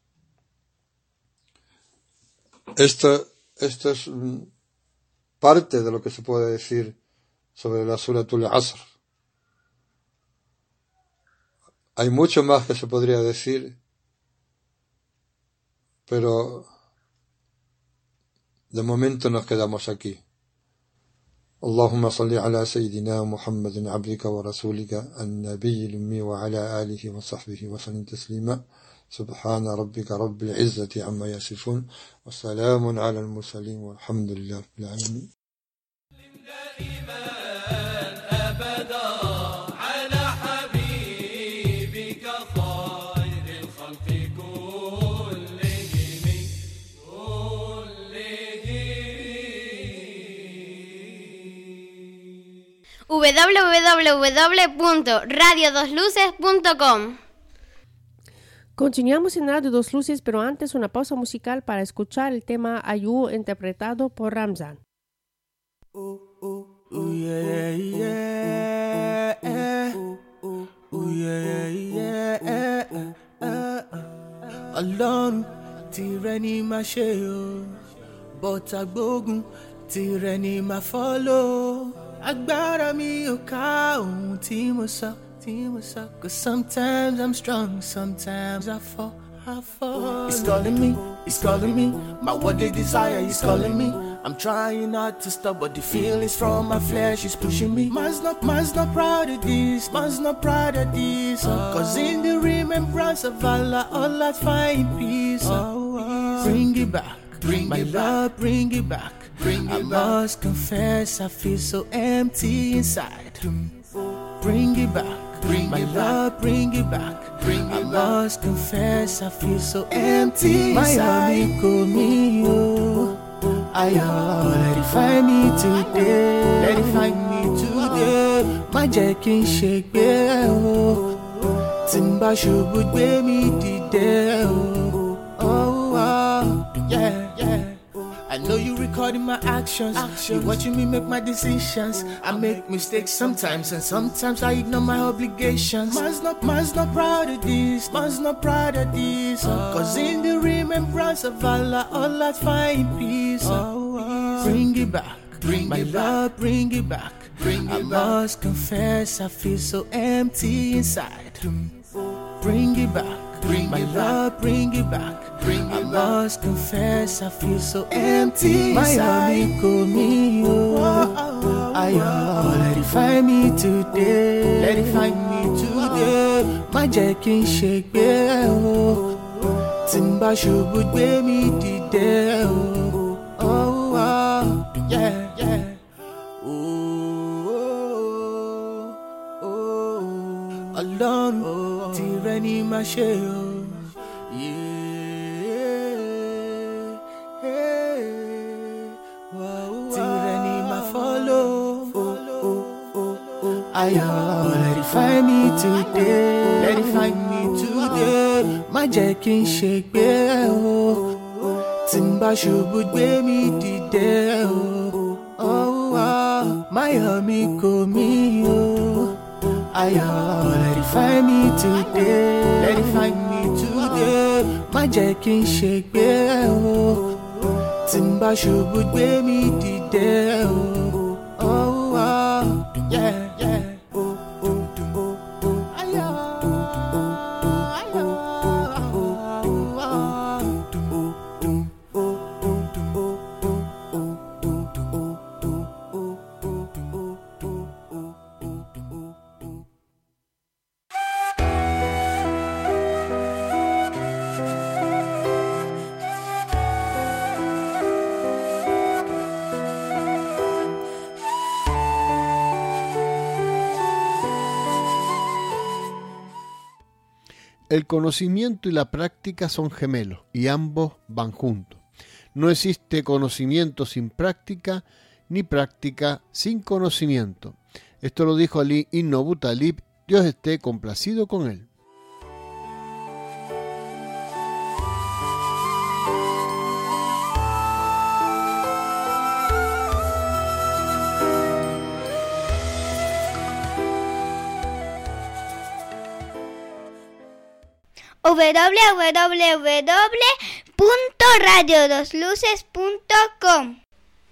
Esto es parte de lo que se puede decir sobre la Suratul Asr. Hay mucho más que se podría decir, pero de momento nos quedamos aquí. اللهم صل على سيدنا محمد عبدك ورسولك النبي الأمي وعلى آله وصحبه وسلم تسليما سبحان ربك رب العزة عما يصفون وسلام على المرسلين والحمد لله رب العالمين. www.radiodosluces.com. Continuamos en Radio Dos Luces, pero antes una pausa musical para escuchar el tema Ayu interpretado por Ramzan. Ọlọ́run tìrẹ ni màá ṣe o, bọ́tà gbógun tìrẹ ni màá fọ́lọ́. Agbára mi ò ká ohun tí mo sọ. Cause sometimes I'm strong, sometimes I fall. He's calling me, my worldly desire is calling me. I'm trying not to stop, but the feelings from my flesh is pushing me. Man's not proud of this, Cause in the remembrance of Allah, all I find peace. Bring it back, my love, bring it back. I must confess, I feel so empty inside. Bring it back. My love, bring it back. I must confess, I feel so empty inside. My amigo mio, let it find me today. My jacking shake, Timba shubu me today. Yeah. I know you recording my actions. You watching me make my decisions. I make mistakes sometimes, and sometimes I ignore my obligations. Man's not proud of this. Cause in the remembrance of Allah, all I find peace. Bring it back, my love, bring it back. I must confess, I feel so empty inside. Bring it back. My love, bring it back. I must confess, I feel so empty inside. My amigo mio, let it find me today. My jacking shake, tí n bá ṣubú gbé mi dìde o. Oh, oh, yeah, yeah. Ọlọ́run tìrẹ ni màá ṣe o. Tìrẹ ni màá follow. Ayọ̀, let it find me today. Let it find me today. Má jẹ́ kí n ṣègbé o. Tí n bá ṣubú gbé mi dìde o. Má yọ̀ mí kò mí o. Ayọ̀, let it find me today. Let it find me today. Má jẹ́ kí n ṣègbé o. Tí n bá ṣubú gbé mi dìde o. Yeah, yeah. El conocimiento y la práctica son gemelos y ambos van juntos. No existe conocimiento sin práctica, ni práctica sin conocimiento. Esto lo dijo Ali ibn Abu Talib, Dios esté complacido con él. www.radiodosluces.com.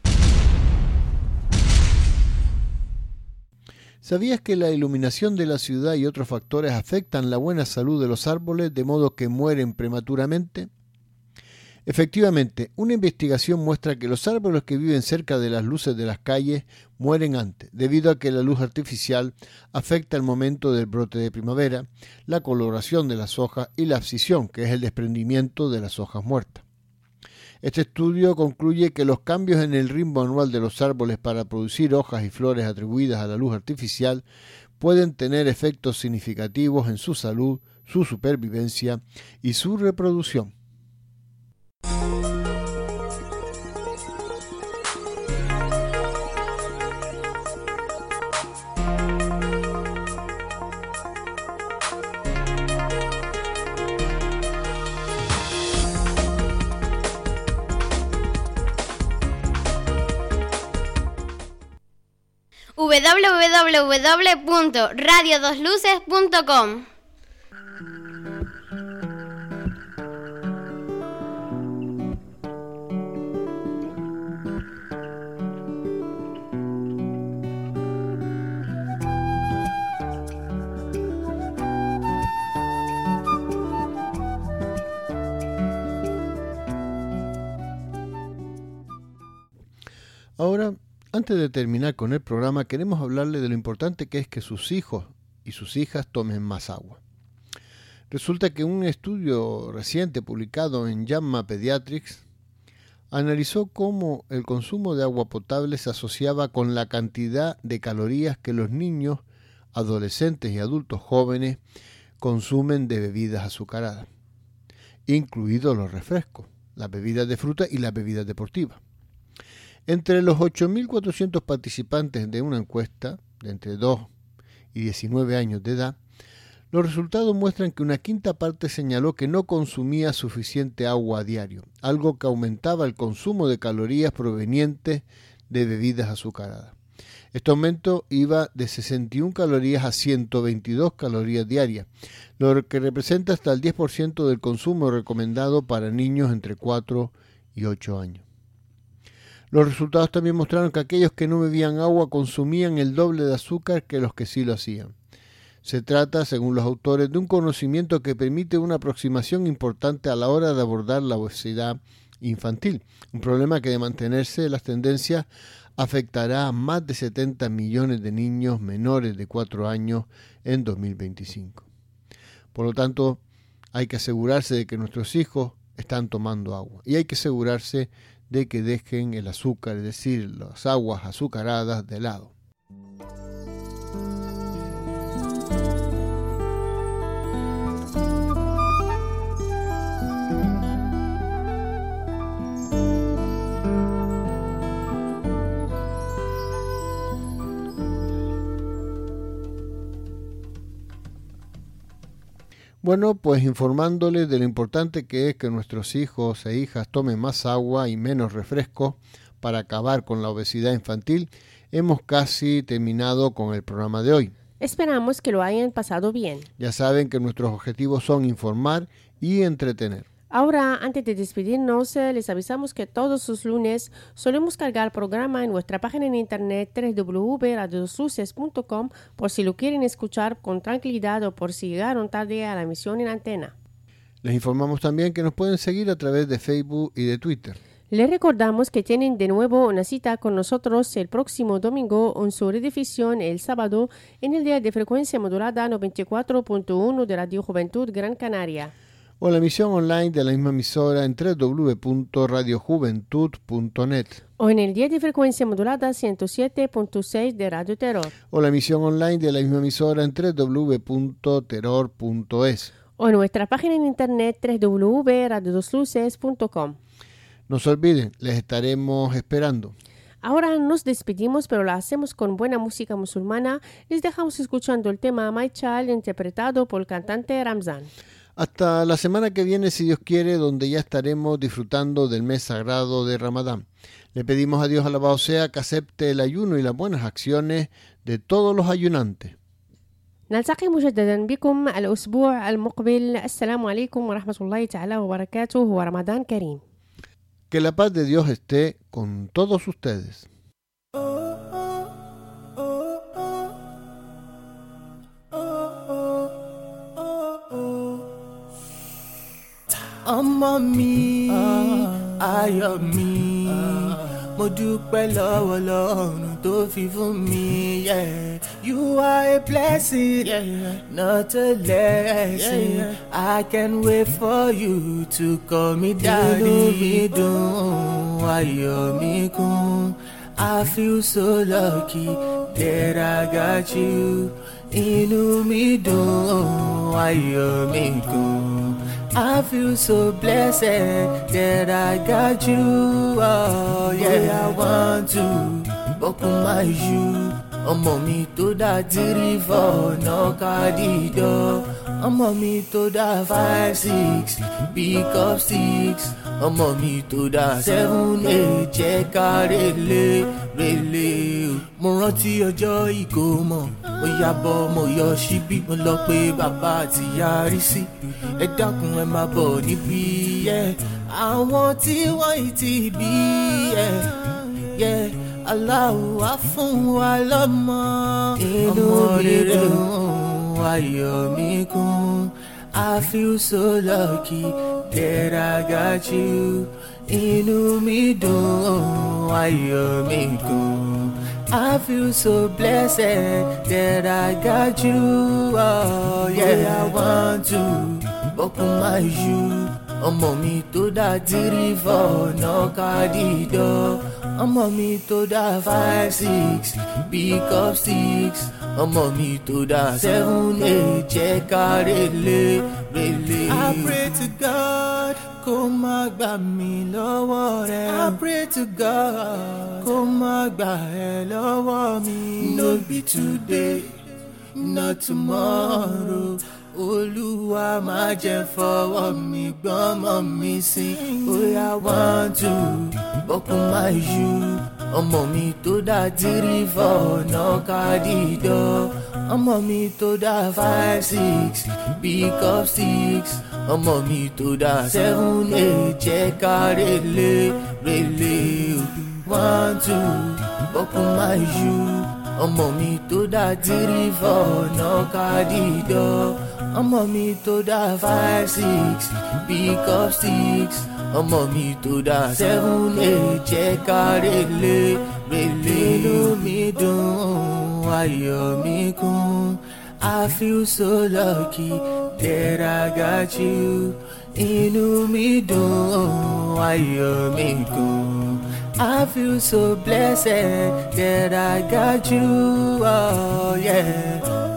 ¿Sabías que la iluminación de la ciudad y otros factores afectan la buena salud de los árboles de modo que mueren prematuramente? Efectivamente, una investigación muestra que los árboles que viven cerca de las luces de las calles mueren antes, debido a que la luz artificial afecta el momento del brote de primavera, la coloración de las hojas y la abscisión, que es el desprendimiento de las hojas muertas. Este estudio concluye que los cambios en el ritmo anual de los árboles para producir hojas y flores atribuidas a la luz artificial pueden tener efectos significativos en su salud, su supervivencia y su reproducción. www.radiodosluces.com. Ahora, antes de terminar con el programa, queremos hablarle de lo importante que es que sus hijos y sus hijas tomen más agua. Resulta que un estudio reciente publicado en JAMA Pediatrics analizó cómo el consumo de agua potable se asociaba con la cantidad de calorías que los niños, adolescentes y adultos jóvenes consumen de bebidas azucaradas, incluidos los refrescos, las bebidas de fruta y las bebidas deportivas. Entre los 8.400 participantes de una encuesta de entre 2 y 19 años de edad, los resultados muestran que una quinta parte señaló que no consumía suficiente agua a diario, algo que aumentaba el consumo de calorías provenientes de bebidas azucaradas. Este aumento iba de 61 calorías a 122 calorías diarias, lo que representa hasta el 10% del consumo recomendado para niños entre 4 y 8 años. Los resultados también mostraron que aquellos que no bebían agua consumían el doble de azúcar que los que sí lo hacían. Se trata, según los autores, de un conocimiento que permite una aproximación importante a la hora de abordar la obesidad infantil, un problema que de mantenerse las tendencias afectará a más de 70 millones de niños menores de 4 años en 2025. Por lo tanto, Hay que asegurarse de que nuestros hijos están tomando agua. Y hay que asegurarse de que dejen el azúcar, es decir, las aguas azucaradas de lado. Bueno, pues informándoles de lo importante que es que nuestros hijos e hijas tomen más agua y menos refrescos para acabar con la obesidad infantil, hemos casi terminado con el programa de hoy. Esperamos que lo hayan pasado bien. Ya saben que nuestros objetivos son informar y entretener. Ahora, antes de despedirnos, les avisamos que todos los lunes solemos cargar el programa en nuestra página en internet www.radiodosluces.com por si lo quieren escuchar con tranquilidad o por si llegaron tarde a la emisión en antena. Les informamos también que nos pueden seguir a través de Facebook y de Twitter. Les recordamos que tienen de nuevo una cita con nosotros el próximo domingo en su rediffusión el sábado en el día de frecuencia modulada 94.1 de Radio Juventud Gran Canaria. O la emisión online de la misma emisora en www.radiojuventud.net. O en el día de frecuencia modulada 107.6 de Radio Terror. O la emisión online de la misma emisora en www.terror.es. O en nuestra página en internet www.radiodosluces.com. No se olviden, les estaremos esperando. Ahora nos despedimos, pero lo hacemos con buena música musulmana. Les dejamos escuchando el tema My Child, interpretado por el cantante Ramzan. Hasta la semana que viene, si Dios quiere, donde ya estaremos disfrutando del mes sagrado de Ramadán. Le pedimos a Dios alabado sea que acepte el ayuno y las buenas acciones de todos los ayunantes. نلتقي مجددا بكم الأسبوع المقبل. السلام عليكم ورحمة الله تعالى وبركاته ورمضان كريم. Que la paz de Dios esté con todos ustedes. Ọmọ mi, ayọ̀ mi, mo dúpẹ́ lọ́wọ́ Ọlọ́run tó fi fún mi. You are a blessing, not a lesson. I can't wait for you to call me daddy. Inú mi dùn, ayọ̀ mi kún. I feel so lucky that I got you. Inú mi dùn, ayọ̀ mi kún. I feel so blessed that I got you. Oh yeah, I want to open my shoe. Ọmọ mi tó dá 3, 4 knock the door. Ọmọ mi tó dá 5, 6 pick up sticks. Ọmọ mi tó dá 7, 8 jẹ́ ká relé. Mo rántí ọjọ́ ìkómọ, mo yabọ̀ mo yọ síbí, mo lọ pé bàbá àti yarí sí. Ẹ dákun ẹ máa bọ̀ níbí, àwọn tí wọ́n ì ti bí, Allahu á fún wa lọ́mọ. Inú mi dùn, ayọ̀ mi kún. I feel so lucky that I got you. Inú mi dùn, ayọ̀ mi kún. I feel so blessed that I got you. Oh yeah, I want to open my shoe. Ọmọ mi tó dá 3, 4 knock the door. Ọmọ mi tó dá 5, 6 pick up sticks. Ọmọ mi tó dá 7, 8 jẹ́ ká relé. I pray to God kó má gbà mí lọ́wọ́ rẹ̀. I pray to God kó má gbà ẹ́ lọ́wọ́ mi. No be today, not tomorrow. Olúwa má jẹ́ fọwọ́ mi gbọ́mọ mi sí. Oya want to open my shoe. Ọmọ mi tó dá 3, 4 knock the door. Ọmọ mi tó dá 5, 6 pick up sticks. Ọmọ mi tó dá 7, 8 jẹ́ ká relé. Want to open my shoe. Ọmọ mi tó dá 3, 4 knock the door. Ọmọ mi tó dá 5, 6 pick up sticks. Ọmọ mi tó dá 7, 8 jẹ́ ká relé. Inú mi dùn, ayọ̀ mi kún. I feel so lucky that I got you. Inú mi dùn, ayọ̀ mi kún. I feel so blessed that I got you. Oh yeah.